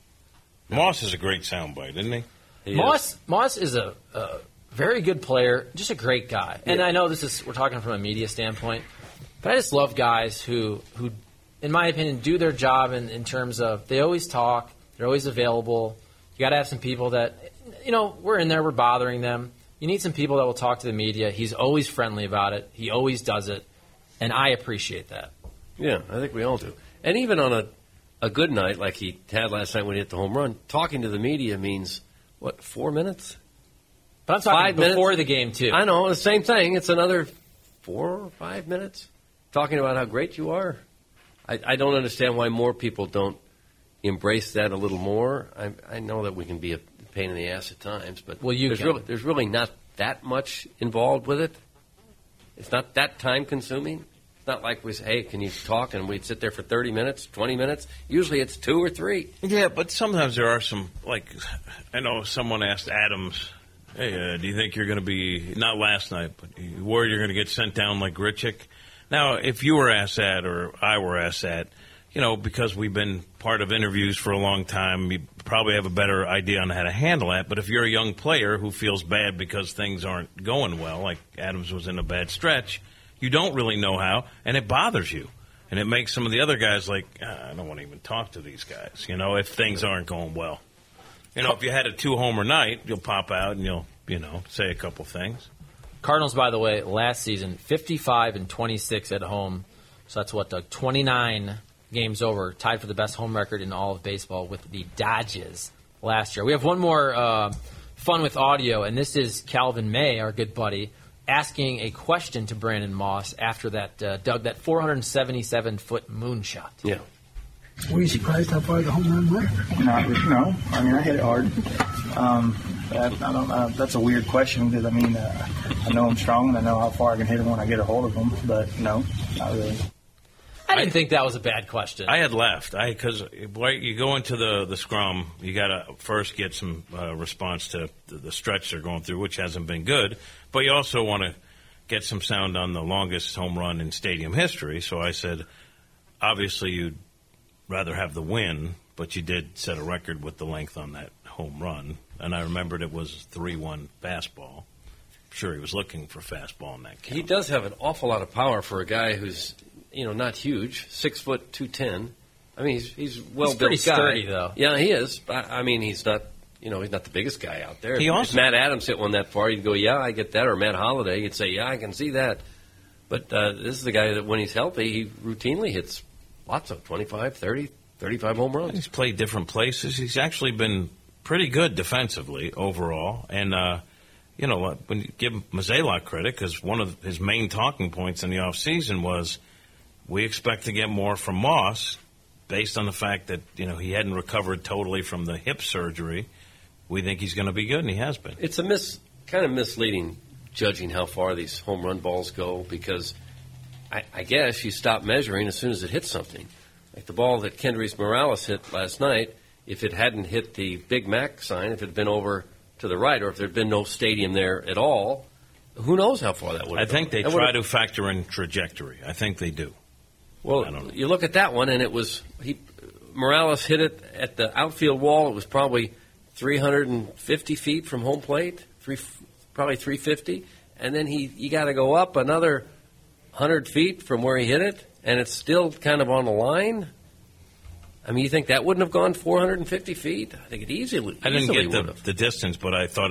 S7: Moss is a great soundbite, isn't he?
S6: Moss is a very good player, just a great guy. And I know we're talking from a media standpoint, but I just love guys who in my opinion, do their job in terms of they always talk, they're always available. You got to have some people that, we're in there, we're bothering them. You need some people that will talk to the media. He's always friendly about it. He always does it. And I appreciate that.
S2: Yeah, I think we all do. And even on a good night like he had last night when he hit the home run, talking to the media means, 4 minutes?
S6: But I'm talking
S2: 5 minutes?
S6: Before the game, too.
S2: I know, the same thing. It's another 4 or 5 minutes talking about how great you are. I don't understand why more people don't embrace that a little more. I know that we can be pain in the ass at times, but
S6: Well,
S2: there's really not that much involved with it. It's not that time consuming. It's not like we say, hey, can you talk? And we'd sit there for 30 minutes, 20 minutes. Usually it's 2 or 3.
S7: Yeah, but sometimes there are some, like, I know someone asked Adams, hey, do you think you're going to be, not last night, but you worried you're going to get sent down like Ritchik? Now, if you were asked that or I were asked that, you know, because we've been part of interviews for a long time, you probably have a better idea on how to handle that. But if you're a young player who feels bad because things aren't going well, like Adams was in a bad stretch, you don't really know how, and it bothers you. And it makes some of the other guys like, I don't want to even talk to these guys, you know, if things aren't going well. You know, if you had a 2-homer night, you'll pop out and you'll, you know, say a couple things.
S6: Cardinals, by the way, last season, 55-26 at home. So that's what, Doug? 29 games over, tied for the best home record in all of baseball with the Dodgers last year. We have one more fun with audio, and this is Calvin May, our good buddy, asking a question to Brandon Moss after that, Doug, that 477-foot moonshot.
S2: Yeah.
S9: Were you surprised how far the home run went?
S8: No. I mean, I hit it hard. I don't. That's a weird question because I know I'm strong and I know how far I can hit him when I get a hold of him. But no, not really.
S6: I didn't think that was a bad question.
S7: I had left. Because you go into the scrum, you got to first get some response to the stretch they're going through, which hasn't been good. But you also want to get some sound on the longest home run in stadium history. So I said, obviously you'd rather have the win, but you did set a record with the length on that home run. And I remembered it was 3-1 fastball. I'm sure he was looking for fastball in that count.
S2: He does have an awful lot of power for a guy who's, not huge, 6 foot 210. I mean, he's well built.
S6: Pretty sturdy, though.
S2: Yeah, he is. I mean, he's not, he's not the biggest guy out there.
S7: If
S2: Matt Adams hit one that far, you'd go, yeah, I get that. Or Matt Holliday, you'd say, yeah, I can see that. But this is the guy that when he's healthy, he routinely hits lots of 25, 30, 35 home runs.
S7: He's played different places. He's actually been pretty good defensively overall. And, when you give Mozeliak credit, because one of his main talking points in the offseason was we expect to get more from Moss based on the fact that, he hadn't recovered totally from the hip surgery. We think he's going to be good, and he has been.
S2: It's a kind of misleading judging how far these home run balls go because I guess you stop measuring as soon as it hits something. Like the ball that Kendrys Morales hit last night, if it hadn't hit the Big Mac sign, if it had been over to the right, or if there had been no stadium there at all, who knows how far that would have
S7: I think they try to factor in trajectory. I think they do.
S2: Well,
S7: I don't know.
S2: You look at that one, and it was Morales hit it at the outfield wall. It was probably 350 feet from home plate, probably 350, and then you got to go up another 100 feet from where he hit it, and it's still kind of on the line. I mean, you think that wouldn't have gone 450 feet? I think it easily.
S7: I didn't get
S2: would have.
S7: the distance, but I thought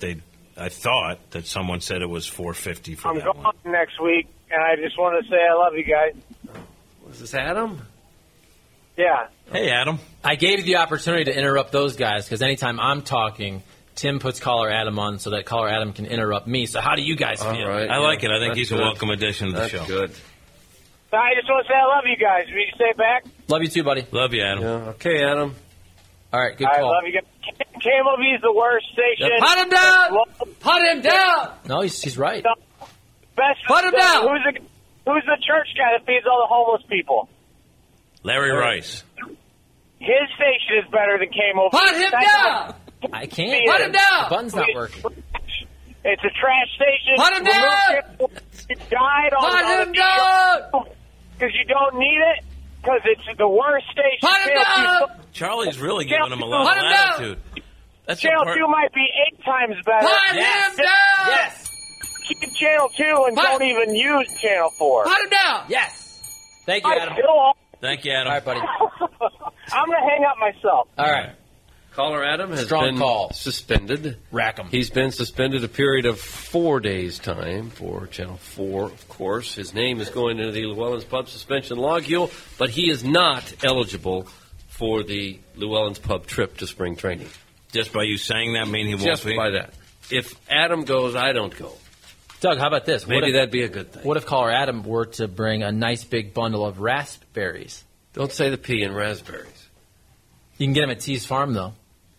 S7: that someone said it was 450 for
S4: I'm
S7: that
S4: going
S7: one.
S4: next week, and I just want to say I love you guys.
S2: Was this Adam?
S4: Yeah.
S7: Hey, Adam.
S6: I gave you the opportunity to interrupt those guys because anytime I'm talking, Tim puts caller Adam on so that caller Adam can interrupt me. So how do you guys feel?
S2: Right,
S7: I like it. I think
S2: that's
S7: he's
S2: good.
S7: a welcome addition to the
S2: That's
S7: show.
S2: good.
S4: I just want to say I love you guys. Will you say it back?
S6: Love you too, buddy.
S7: Love you, Adam.
S2: Yeah. Okay, Adam.
S6: All right, good
S4: I
S6: call.
S4: love you guys. KMOV's the worst station.
S6: Put him down! Put him down! No, he's right.
S4: Best.
S6: Put him down!
S4: Who's the church guy that feeds all the homeless people?
S7: Larry Rice.
S4: His station is better than KMOV.
S6: Put him down! I can't.
S4: Put him down!
S6: The button's not working.
S4: It's a trash station.
S6: Put him down!
S4: You died on
S6: Put him down!
S4: because you don't need it. Because it's the worst station.
S6: Put him down!
S7: Charlie's really giving him a lot
S4: Put
S7: of
S4: him down!
S7: latitude. That's
S4: Channel
S7: the
S4: 2 might be 8 times better.
S6: Put him down! Yes!
S4: Keep Channel 2 and don't even use Channel 4.
S6: Put him down! Yes! Thank you, Adam.
S7: Thank you, Adam.
S6: All right, buddy.
S4: I'm going to hang up myself.
S6: All right.
S2: Caller Adam has
S6: Strong
S2: been
S6: call.
S2: suspended.
S6: Rack him.
S2: He's been suspended a period of 4 days' time for Channel 4, of course. His name is going into the Llewellyn's Pub suspension logule, but he is not eligible for the Llewellyn's Pub trip to spring training.
S7: Just by you saying that mean he won't
S2: Just
S7: be?
S2: by that. If Adam goes, I don't go.
S6: Doug, how about this?
S2: Maybe that'd be a good thing.
S6: What if caller Adam were to bring a nice big bundle of raspberries?
S2: Don't say the P in raspberries.
S6: You can get them at T's Farm, though.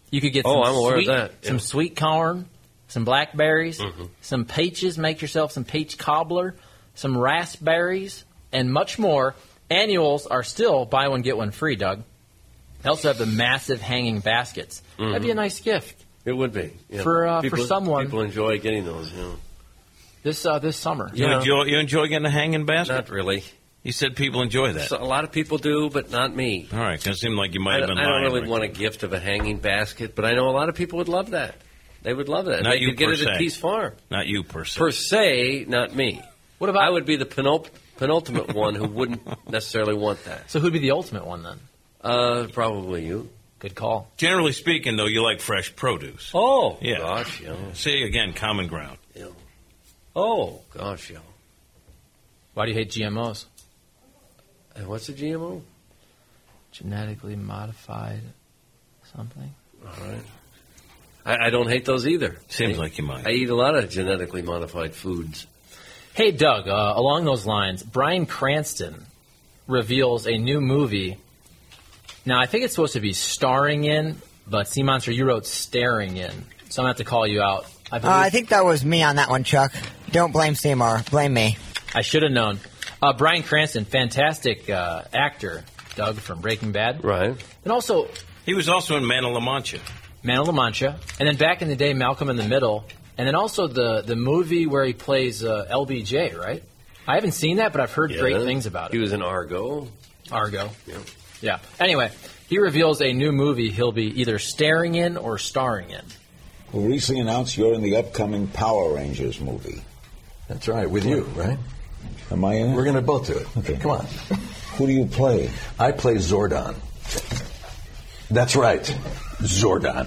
S6: You could get
S2: I'm aware of that. Yeah.
S6: some sweet corn, some blackberries, some peaches. Make yourself some peach cobbler, some raspberries, and much more. Annuals are still buy one, get one free, Doug. They also have the massive hanging baskets. That'd be a nice gift.
S2: It would be. Yeah.
S6: For someone.
S2: People enjoy getting those, you know.
S6: This summer.
S7: You enjoy getting a hanging basket?
S2: Not really.
S7: You said people enjoy that.
S2: So a lot of people do, but not me.
S7: All right, it seemed like you might have been lying.
S2: I don't really want a gift of a hanging basket, but I know a lot of people would love that. They would love that.
S7: Not
S2: they
S7: you
S2: could get
S7: per
S2: it
S7: se.
S2: at Peace Farm.
S7: Not you per se.
S2: Per se, not me.
S6: What about?
S2: I would be the penultimate one who wouldn't necessarily want that.
S6: So who'd be the ultimate one then?
S2: Probably you.
S6: Good call.
S7: Generally speaking, though, you like fresh produce.
S2: Oh,
S7: yeah.
S2: Gosh, yeah.
S7: See, again, common ground.
S2: Yeah. Oh, gosh, yeah.
S6: Why do you hate GMOs?
S2: And what's a GMO?
S6: Genetically modified something.
S2: All right. I don't hate those either.
S7: Seems like you might.
S2: I eat a lot of genetically modified foods.
S6: Hey, Doug, along those lines, Bryan Cranston reveals a new movie. Now, I think it's supposed to be starring in, but Sea Monster, you wrote staring in. So I'm going to have to call you out.
S10: I think that was me on that one, Chuck. Don't blame Seymour. Blame me.
S6: I should have known. Bryan Cranston, fantastic actor, Doug, from Breaking Bad.
S2: Right.
S6: And also...
S7: He was also in Man of La Mancha.
S6: Man of La Mancha. And then back in the day, Malcolm in the Middle. And then also the movie where he plays LBJ, right? I haven't seen that, but I've heard great things about it.
S2: He was in Argo.
S6: Yeah. Anyway, he reveals a new movie he'll be either staring in or starring in.
S11: Well, recently announced you're in the upcoming Power Rangers movie.
S12: That's right, with you, right?
S11: Am I in it?
S12: We're going to both do it. Okay, come on.
S11: Who do you play?
S12: I play Zordon. That's right, Zordon.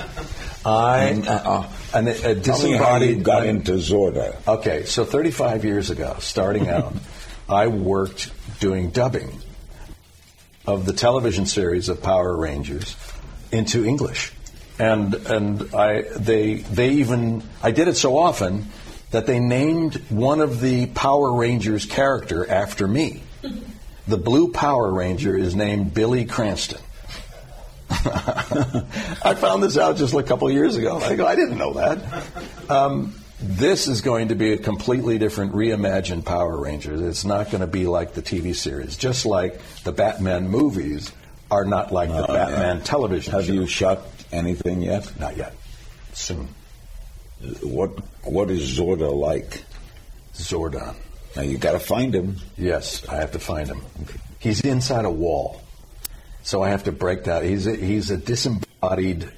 S11: Tell me how you got into Zorda.
S12: Okay, so 35 years ago, starting out, I worked doing dubbing of the television series of Power Rangers into English, and I did it so often that they named one of the Power Rangers character after me. The blue Power Ranger is named Billy Cranston. I found this out just a couple of years ago. I didn't know that. This is going to be a completely different reimagined Power Rangers. It's not going to be like the TV series, just like the Batman movies are not like the Batman television show.
S11: Have you shot anything yet?
S12: Not yet. Soon.
S11: What is Zorda like?
S12: Zordon.
S11: Now you got to find him.
S12: Yes, I have to find him. He's inside a wall, so I have to break that. He's a disembodied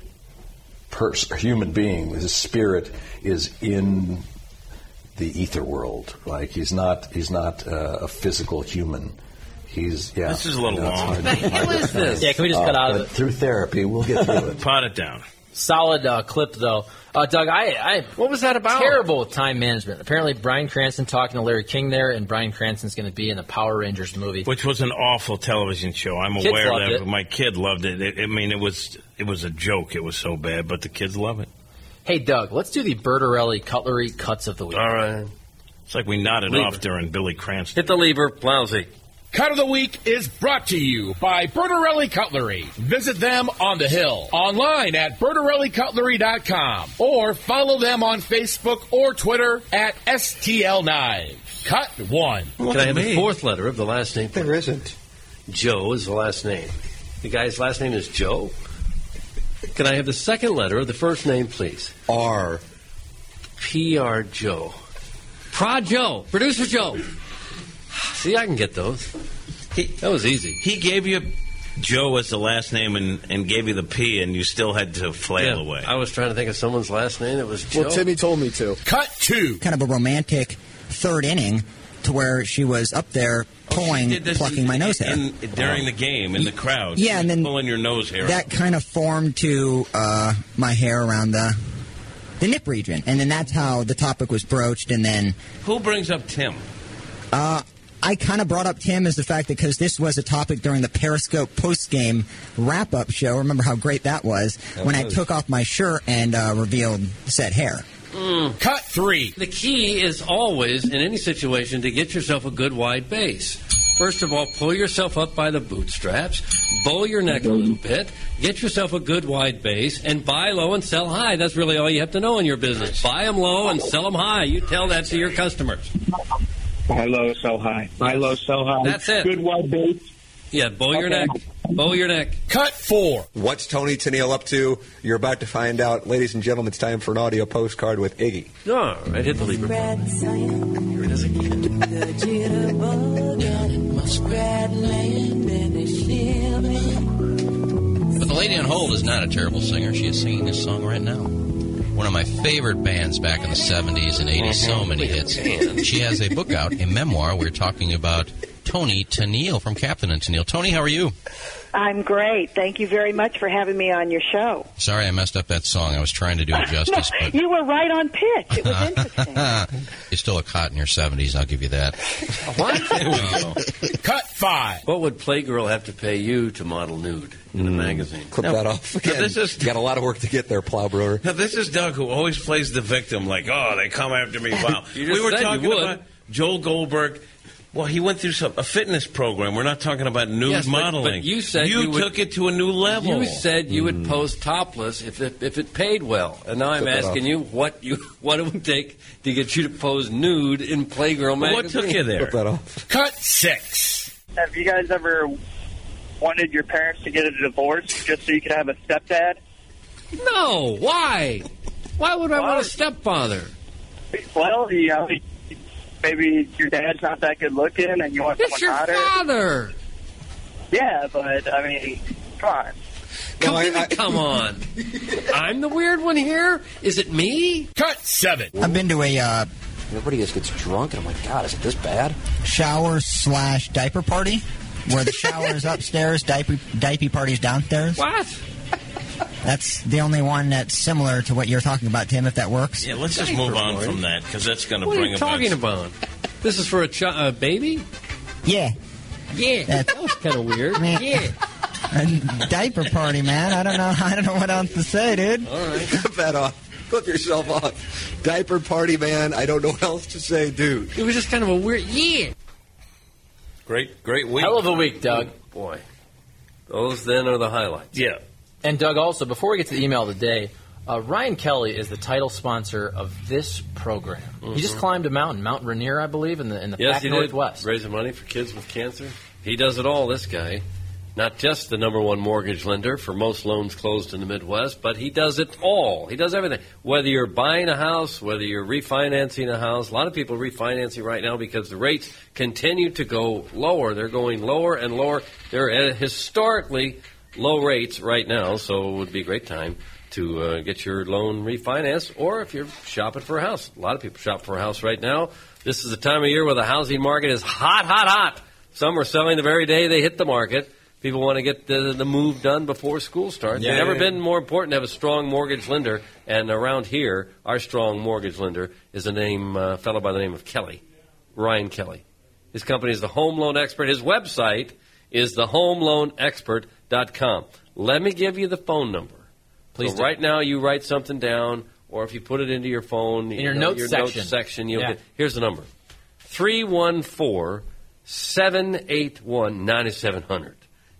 S12: human being. His spirit is in the ether world. Like he's not a physical human. This
S7: is a little long.
S2: What the hell is this?
S6: Yeah, can we just cut out of it?
S12: Through therapy, we'll get through it.
S7: Pot it down.
S6: Solid clip, though. Doug, what was that about? Terrible with time management. Apparently, Bryan Cranston talking to Larry King there, and Bryan Cranston's going to be in the Power Rangers movie.
S7: Which was an awful television show. I'm
S6: Kids
S7: aware
S6: loved
S7: of that.
S6: it.
S7: But my kid loved it. It was a joke. It was so bad, but the kids love it.
S6: Hey, Doug, let's do the Bertarelli Cutlery Cuts of the Week.
S2: All right.
S7: It's like we nodded off during Billy Cranston.
S2: Hit the lever, Plowsy.
S5: Cut of the Week is brought to you by Bertarelli Cutlery. Visit them on the Hill, online at BertarelliCutlery.com, or follow them on Facebook or Twitter at STL Knives. Cut 1.
S2: Can I have the fourth letter of the last name?
S9: There isn't.
S2: Joe is the last name. The guy's last name is Joe? Can I have the second letter of the first name, please?
S9: R.
S2: P.R. Joe. Prod Joe. Producer Joe. See, I can get those. That was easy.
S7: He gave you Joe as the last name and gave you the P, and you still had to flail away.
S2: I was trying to think of someone's last name that was Joe.
S9: Well, Timmy told me to.
S5: Cut 2.
S10: Kind of a romantic third inning to where she was up there plucking my nose hair.
S7: During the game, in the crowd.
S10: Yeah, and then
S7: pulling your nose hair.
S10: That kind of formed to my hair around the nip region. And then that's how the topic was broached. And then
S7: Who brings up Tim?
S10: I kind of brought up Tim as the fact that because this was a topic during the Periscope post-game wrap-up show. Remember how great that was when I took off my shirt and revealed said hair.
S5: Cut 3.
S2: The key is always, in any situation, to get yourself a good wide base. First of all, pull yourself up by the bootstraps, bow your neck a little bit, get yourself a good wide base, and buy low and sell high. That's really all you have to know in your business. Buy them low and sell them high. You tell that to your customers.
S4: Buy low, sell high. Buy low, sell high.
S2: That's it.
S4: Good wide base.
S2: Yeah, bow your neck. Bow your neck.
S5: Cut 4.
S13: What's Tony Tennille up to? You're about to find out. Ladies and gentlemen, it's time for an audio postcard with Iggy.
S2: All right, hit the lever. Here it is again.
S14: But the lady on hold is not a terrible singer. She is singing this song right now. One of my favorite bands back in the 70s and 80s. So many hits. She has a book out, a memoir. We're talking about Tony Tennille from Captain and Tennille. Tony, how are you?
S15: I'm great. Thank you very much for having me on your show.
S14: Sorry I messed up that song. I was trying to do it justice.
S15: No,
S14: but
S15: you were right on pitch. It was interesting.
S14: You're still a cot in your 70s, I'll give you that.
S2: What?
S5: Cut 5.
S2: What would Playgirl have to pay you to model nude in a magazine?
S13: Clip that off. Again,
S7: this is
S13: got a lot of work to get there, Plowbrewer.
S7: Now, this is Doug, who always plays the victim, like, oh, they come after me. Wow.
S2: You just
S7: We were
S2: said you
S7: talking
S2: would.
S7: about Joel Goldberg. Well, he went through a fitness program. We're not talking about nude
S2: Yes,
S7: modeling.
S2: But you said you
S7: took it to a new level.
S2: You said you would pose topless if it paid well, and now I'm asking you what it would take to get you to pose nude in Playgirl magazine.
S7: What took you there?
S13: Clip that off.
S5: Cut 6.
S4: Have you guys ever wanted your parents to get a divorce just so you could have a stepdad?
S2: No. Why? Why would I want a stepfather?
S4: Well, maybe your dad's not that good looking and you want
S2: It's
S4: someone
S2: your
S4: hotter.
S2: father.
S4: Yeah, but, I mean, come on.
S2: Come on. I'm the weird one here? Is it me?
S5: Cut 7.
S10: I've been to a
S16: everybody just gets drunk, and I'm like, God, is it this bad?
S10: shower/diaper party where the shower is upstairs, diaper party's downstairs.
S2: What?
S10: That's the only one that's similar to what you're talking about, Tim, if that works.
S7: Yeah, let's just move on from that, because that's going to
S2: What are
S7: bring
S2: you
S7: about...
S2: talking about? This is for a baby?
S10: Yeah.
S2: Yeah. That was kind of weird.
S10: Man.
S2: Yeah.
S10: A diaper party, man. I don't know what else to say, dude.
S2: All right.
S13: Clip that off. Clip yourself off. Diaper party, man. I don't know what else to say, dude.
S2: It was just kind of a weird... Yeah.
S7: Great week.
S6: Hell of a week, Doug.
S2: Boy. Those then are the highlights.
S7: Yeah.
S6: And Doug, also, before we get to the email of the day, Ryan Kelly is the title sponsor of this program.
S2: Mm-hmm.
S6: He just climbed a mountain, Mount Rainier, I believe, in the
S2: Yes,
S6: Pac
S2: he
S6: Northwest.
S2: did. Raising money for kids with cancer. He does it all, this guy. Not just the #1 mortgage lender for most loans closed in the Midwest, but he does it all. He does everything. Whether you're buying a house, whether you're refinancing a house. A lot of people are refinancing right now because the rates continue to go lower. They're going lower and lower. They're at historically low rates right now, so it would be a great time to get your loan refinanced, or if you're shopping for a house. A lot of people shop for a house right now. This is the time of year where the housing market is hot, hot, hot. Some are selling the very day they hit the market. People want to get the move done before school starts.
S6: Yeah,
S2: It's never been more important to have a strong mortgage lender, and around here, our strong mortgage lender is a fellow by the name of Kelly, Ryan Kelly. His company is the Home Loan Expert. His website is thehomeloanexpert.com. Let me give you the phone number.
S6: Please
S2: So right now, you write something down, or if you put it into your phone,
S6: In your notes
S2: section, you'll
S6: Yeah.
S2: get. Here's the number: 314-781-9700.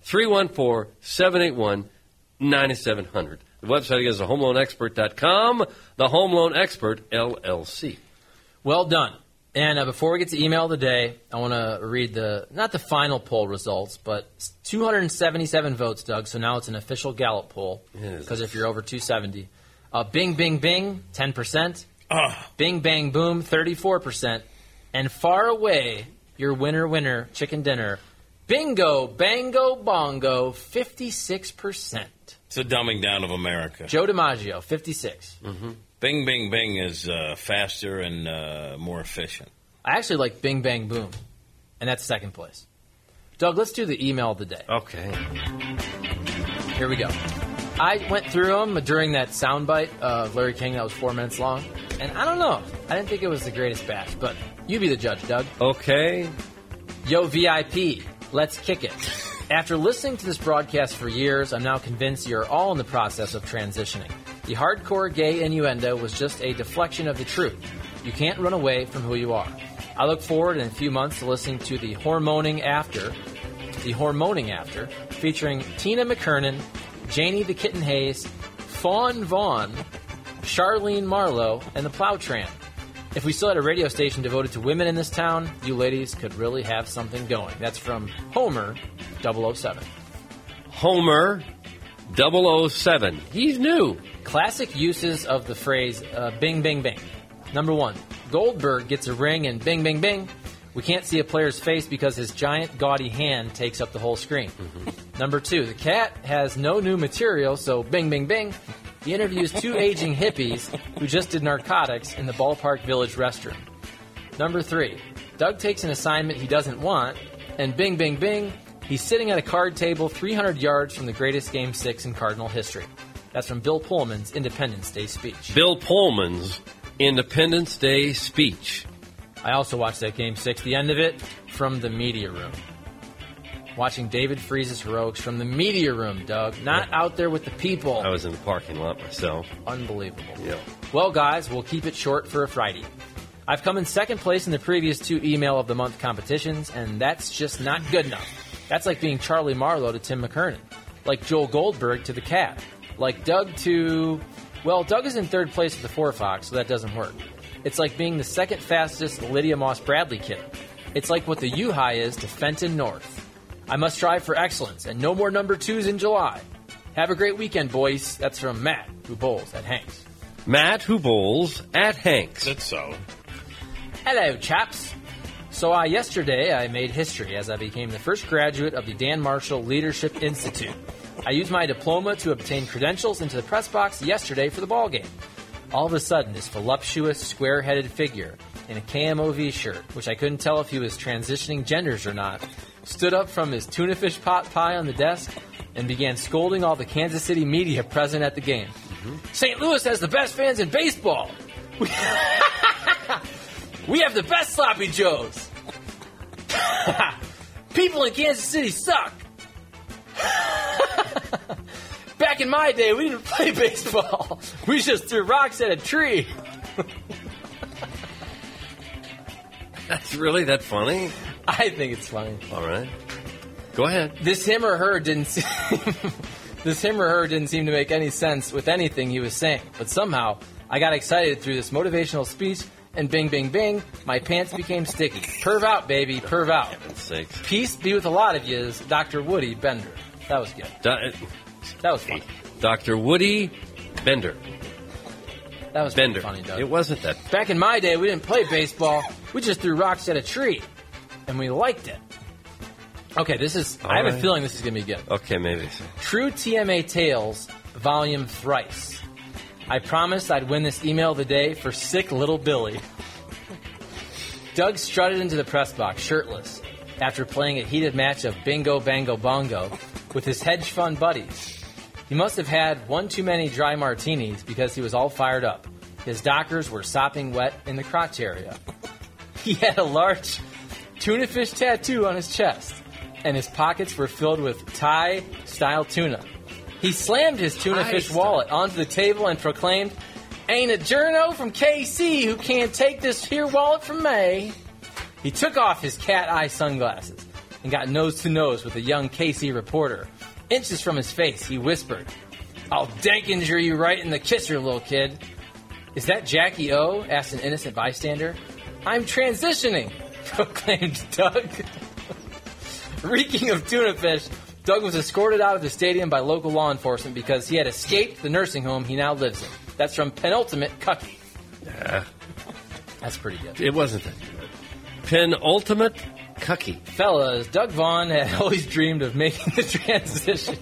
S2: 314-781-9700. The website is thehomeloanexpert.com. The Home Loan Expert LLC.
S6: Well done. And before we get to email of the day, I want to read not the final poll results, but 277 votes, Doug. So now it's an official Gallup poll, because if you're over 270. Bing, bing, bing, 10%. Bing, bang, boom, 34%. And far away, your winner, chicken dinner, bingo, bango, bongo, 56%.
S7: It's a dumbing down of America.
S6: Joe DiMaggio, 56.
S2: Mm-hmm.
S7: Bing, bing, bing is faster and more efficient.
S6: I actually like Bing Bang Boom, and that's second place. Doug, let's do the email of the day.
S2: Okay.
S6: Here we go. I went through them during that soundbite of Larry King that was 4 minutes long, and I don't know. I didn't think it was the greatest batch, but you be the judge, Doug.
S2: Okay.
S6: Yo, VIP, let's kick it. After listening to this broadcast for years, I'm now convinced you're all in the process of transitioning. The hardcore gay innuendo was just a deflection of the truth. You can't run away from who you are. I look forward in a few months to listening to the Hormoning After, featuring Tina McKernan, Janie the Kitten Hayes, Fawn Vaughn, Charlene Marlowe, and the Plow Tran. If we still had a radio station devoted to women in this town, you ladies could really have something going. That's from Homer 007.
S2: Homer 007. He's new.
S6: Classic uses of the phrase bing, bing, bing. Number 1, Goldberg gets a ring and bing, bing, bing. We can't see a player's face because his giant, gaudy hand takes up the whole screen. Number 2, the cat has no new material, so bing, bing, bing. He interviews 2 aging hippies who just did narcotics in the Ballpark Village restroom. Number 3, Doug takes an assignment he doesn't want, and bing, bing, bing, he's sitting at a card table 300 yards from the greatest Game 6 in Cardinal history. That's from Bill Pullman's Independence Day speech.
S2: Bill Pullman's Independence Day speech.
S6: I also watched that Game 6, the end of it, from the media room. Watching David Freeze's heroics from the media room, Doug. Not out there with the people.
S2: I was in the parking lot myself.
S6: Unbelievable.
S2: Yeah.
S6: Well, guys, we'll keep it short for a Friday. I've come in second place in the previous 2 Email of the Month competitions, and that's just not good enough. That's like being Charlie Marlowe to Tim McKernan. Like Joel Goldberg to the Cat. Like Doug to... Well, Doug is in third place at the Four Fox, so that doesn't work. It's like being the second fastest Lydia Moss Bradley kid. It's like what the U-High is to Fenton North. I must strive for excellence, and no more number 2s in July. Have a great weekend, boys. That's from Matt, who bowls at Hanks.
S2: Matt, who bowls at Hanks.
S7: That's so.
S6: Hello, chaps. So yesterday I made history as I became the first graduate of the Dan Marshall Leadership Institute. I used my diploma to obtain credentials into the press box yesterday for the ball game. All of a sudden, this voluptuous, square-headed figure in a KMOV shirt, which I couldn't tell if he was transitioning genders or not, stood up from his tuna fish pot pie on the desk and began scolding all the Kansas City media present at the game. St. Louis has the best fans in baseball. We have the best sloppy joes. People in Kansas City suck. Back in my day, we didn't play baseball. We just threw rocks at a tree.
S2: That's really that funny?
S6: I think it's funny.
S2: All right. Go ahead.
S6: This him or her didn't seem to make any sense with anything he was saying. But somehow, I got excited through this motivational speech, and bing, bing, bing, my pants became sticky. Perv out, baby, perv out.
S2: Heaven's sakes.
S6: Peace be with a lot of yous, Dr. Woody Bender. That was good. That was funny.
S2: Dr. Woody Bender.
S6: That was
S2: Bender.
S6: Funny, Doug.
S2: It wasn't that.
S6: Back in my day, we didn't play baseball. We just threw rocks at a tree. And we liked it. Okay, I have a feeling this is going to be good.
S2: Okay, maybe.
S6: True TMA Tales, Volume Thrice. I promised I'd win this email of the day for sick little Billy. Doug strutted into the press box, shirtless, after playing a heated match of Bingo Bango Bongo with his hedge fund buddies. He must have had one too many dry martinis because he was all fired up. His dockers were sopping wet in the crotch area. He had a large tuna fish tattoo on his chest, and his pockets were filled with Thai-style tuna. He slammed his tuna fish wallet onto the table and proclaimed, "Ain't a journo from KC who can't take this here wallet from me." He took off his cat eye sunglasses and got nose to nose with a young KC reporter. Inches from his face, he whispered, "I'll dankinger you right in the kisser, little kid." "Is that Jackie O?" asked an innocent bystander. "I'm transitioning," proclaimed Doug. Reeking of tuna fish, Doug was escorted out of the stadium by local law enforcement because he had escaped the nursing home he now lives in. That's from Penultimate Cucky.
S2: Yeah.
S6: That's pretty good.
S2: It wasn't that good. Penultimate Cucky.
S6: Fellas, Doug Vaughn had always dreamed of making the transition.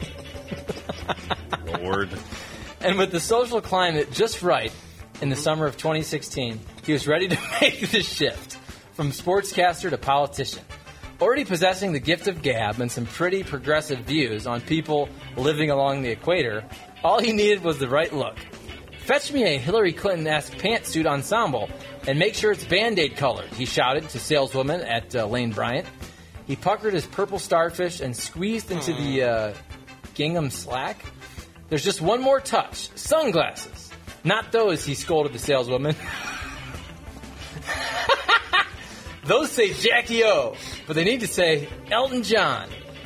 S2: Lord.
S6: And with the social climate just right, in the summer of 2016, he was ready to make the shift from sportscaster to politician. Already possessing the gift of gab and some pretty progressive views on people living along the equator, all he needed was the right look. "Fetch me a Hillary Clinton-esque pantsuit ensemble and make sure it's Band-Aid colored," he shouted to saleswoman at Lane Bryant. He puckered his purple starfish and squeezed into the gingham slack. "There's just one more touch. Sunglasses. Not those," he scolded the saleswoman. Those say Jackie O, but they need to say Elton John.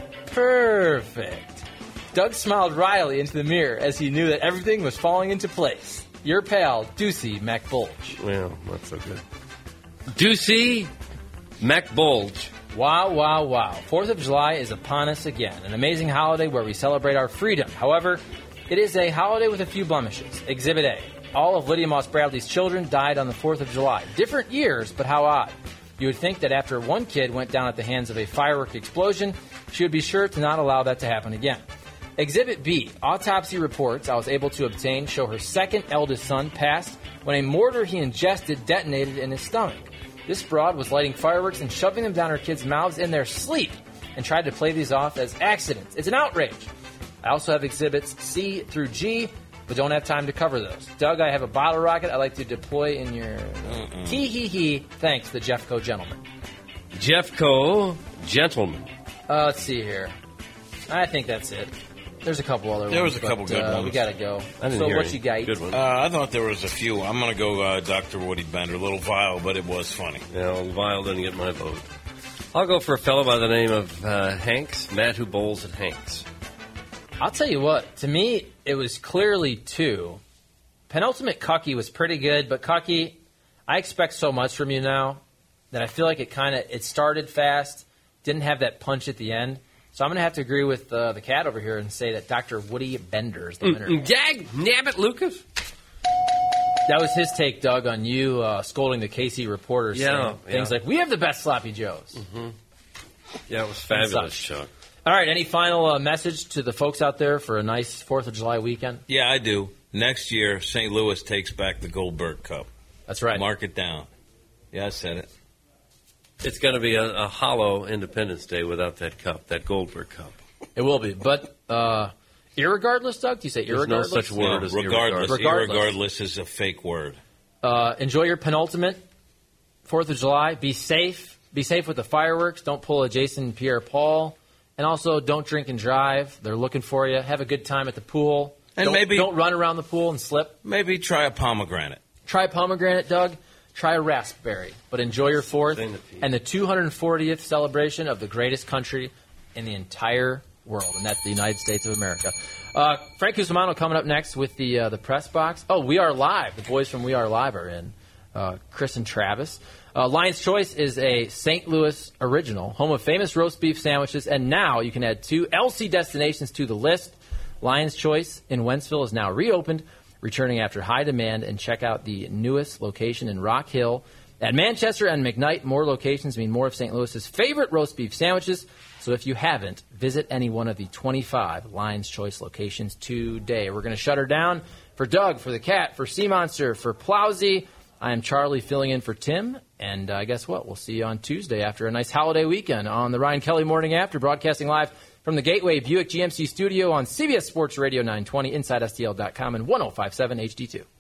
S6: Perfect. Doug smiled wryly into the mirror as he knew that everything was falling into place. Your pal, Ducey McBulge.
S2: Well, not so good. Ducey McBulge.
S6: Wow, wow, wow. 4th of July is upon us again. An amazing holiday where we celebrate our freedom. However, it is a holiday with a few blemishes. Exhibit A. All of Lydia Moss Bradley's children died on the 4th of July. Different years, but how odd. You would think that after one kid went down at the hands of a firework explosion, she would be sure to not allow that to happen again. Exhibit B. Autopsy reports I was able to obtain show her second eldest son passed when a mortar he ingested detonated in his stomach. This broad was lighting fireworks and shoving them down her kids' mouths in their sleep and tried to play these off as accidents. It's an outrage. I also have exhibits C through G, but don't have time to cover those. Doug, I have a bottle rocket I'd like to deploy in your... Tee-hee-hee. Thanks, the Jeffco gentleman.
S2: Jeffco gentleman.
S6: Let's see here. I think that's it. There's a couple other ones.
S7: There was a couple good ones.
S6: We got to go.
S2: I didn't
S6: so
S2: hear
S6: what
S2: any
S6: you got?
S2: good ones.
S7: I thought there was a few. I'm going to go Dr. Woody Bender. A little vile, but it was funny.
S2: Yeah, vile didn't get my vote. I'll go for a fellow by the name of Hanks, Matt who bowls at Hanks.
S6: I'll tell you what. To me, it was clearly two. Penultimate Cucky was pretty good, but Cucky, I expect so much from you now that I feel like it started fast, didn't have that punch at the end. So I'm going to have to agree with the cat over here and say that Dr. Woody Bender is the winner.
S2: Jag nabbit, Lucas.
S6: That was his take, Doug, on you scolding the KC reporters. Saying things like, we have the best sloppy joes.
S2: Mm-hmm. Yeah, it was fabulous, Chuck.
S6: All right, any final message to the folks out there for a nice 4th of July weekend?
S7: Yeah, I do. Next year, St. Louis takes back the Goldberg Cup.
S6: That's right.
S7: Mark it down. Yeah, I said it.
S2: It's going to be a hollow Independence Day without that cup, that Goldberg Cup.
S6: It will be. But irregardless, Doug? Do you say irregardless?
S2: There's no such word as
S7: regardless.
S6: Regardless.
S7: Irregardless is a fake word.
S6: Enjoy your penultimate 4th of July. Be safe. Be safe with the fireworks. Don't pull a Jason Pierre-Paul. And also, don't drink and drive. They're looking for you. Have a good time at the pool.
S7: And
S6: don't run around the pool and slip.
S7: Maybe try a pomegranate.
S6: Try pomegranate, Doug. Try a raspberry. But enjoy your 4th and the 240th celebration of the greatest country in the entire world, and that's the United States of America. Frank Cusimano coming up next with the press box. Oh, We Are Live. The boys from We Are Live are in. Chris and Travis. Lion's Choice is a St. Louis original, home of famous roast beef sandwiches, and now you can add 2 LC destinations to the list. Lion's Choice in Wentzville is now reopened, returning after high demand, and check out the newest location in Rock Hill. At Manchester and McKnight, more locations mean more of St. Louis's favorite roast beef sandwiches. So if you haven't, visit any one of the 25 Lion's Choice locations today. We're going to shut her down. For Doug, for the cat, for Sea Monster, for Plowsy, I am Charlie filling in for Tim. And guess what? We'll see you on Tuesday after a nice holiday weekend on the Ryan Kelly Morning After, broadcasting live from the Gateway Buick GMC studio on CBS Sports Radio 920, InsideSTL.com, and 105.7 HD2.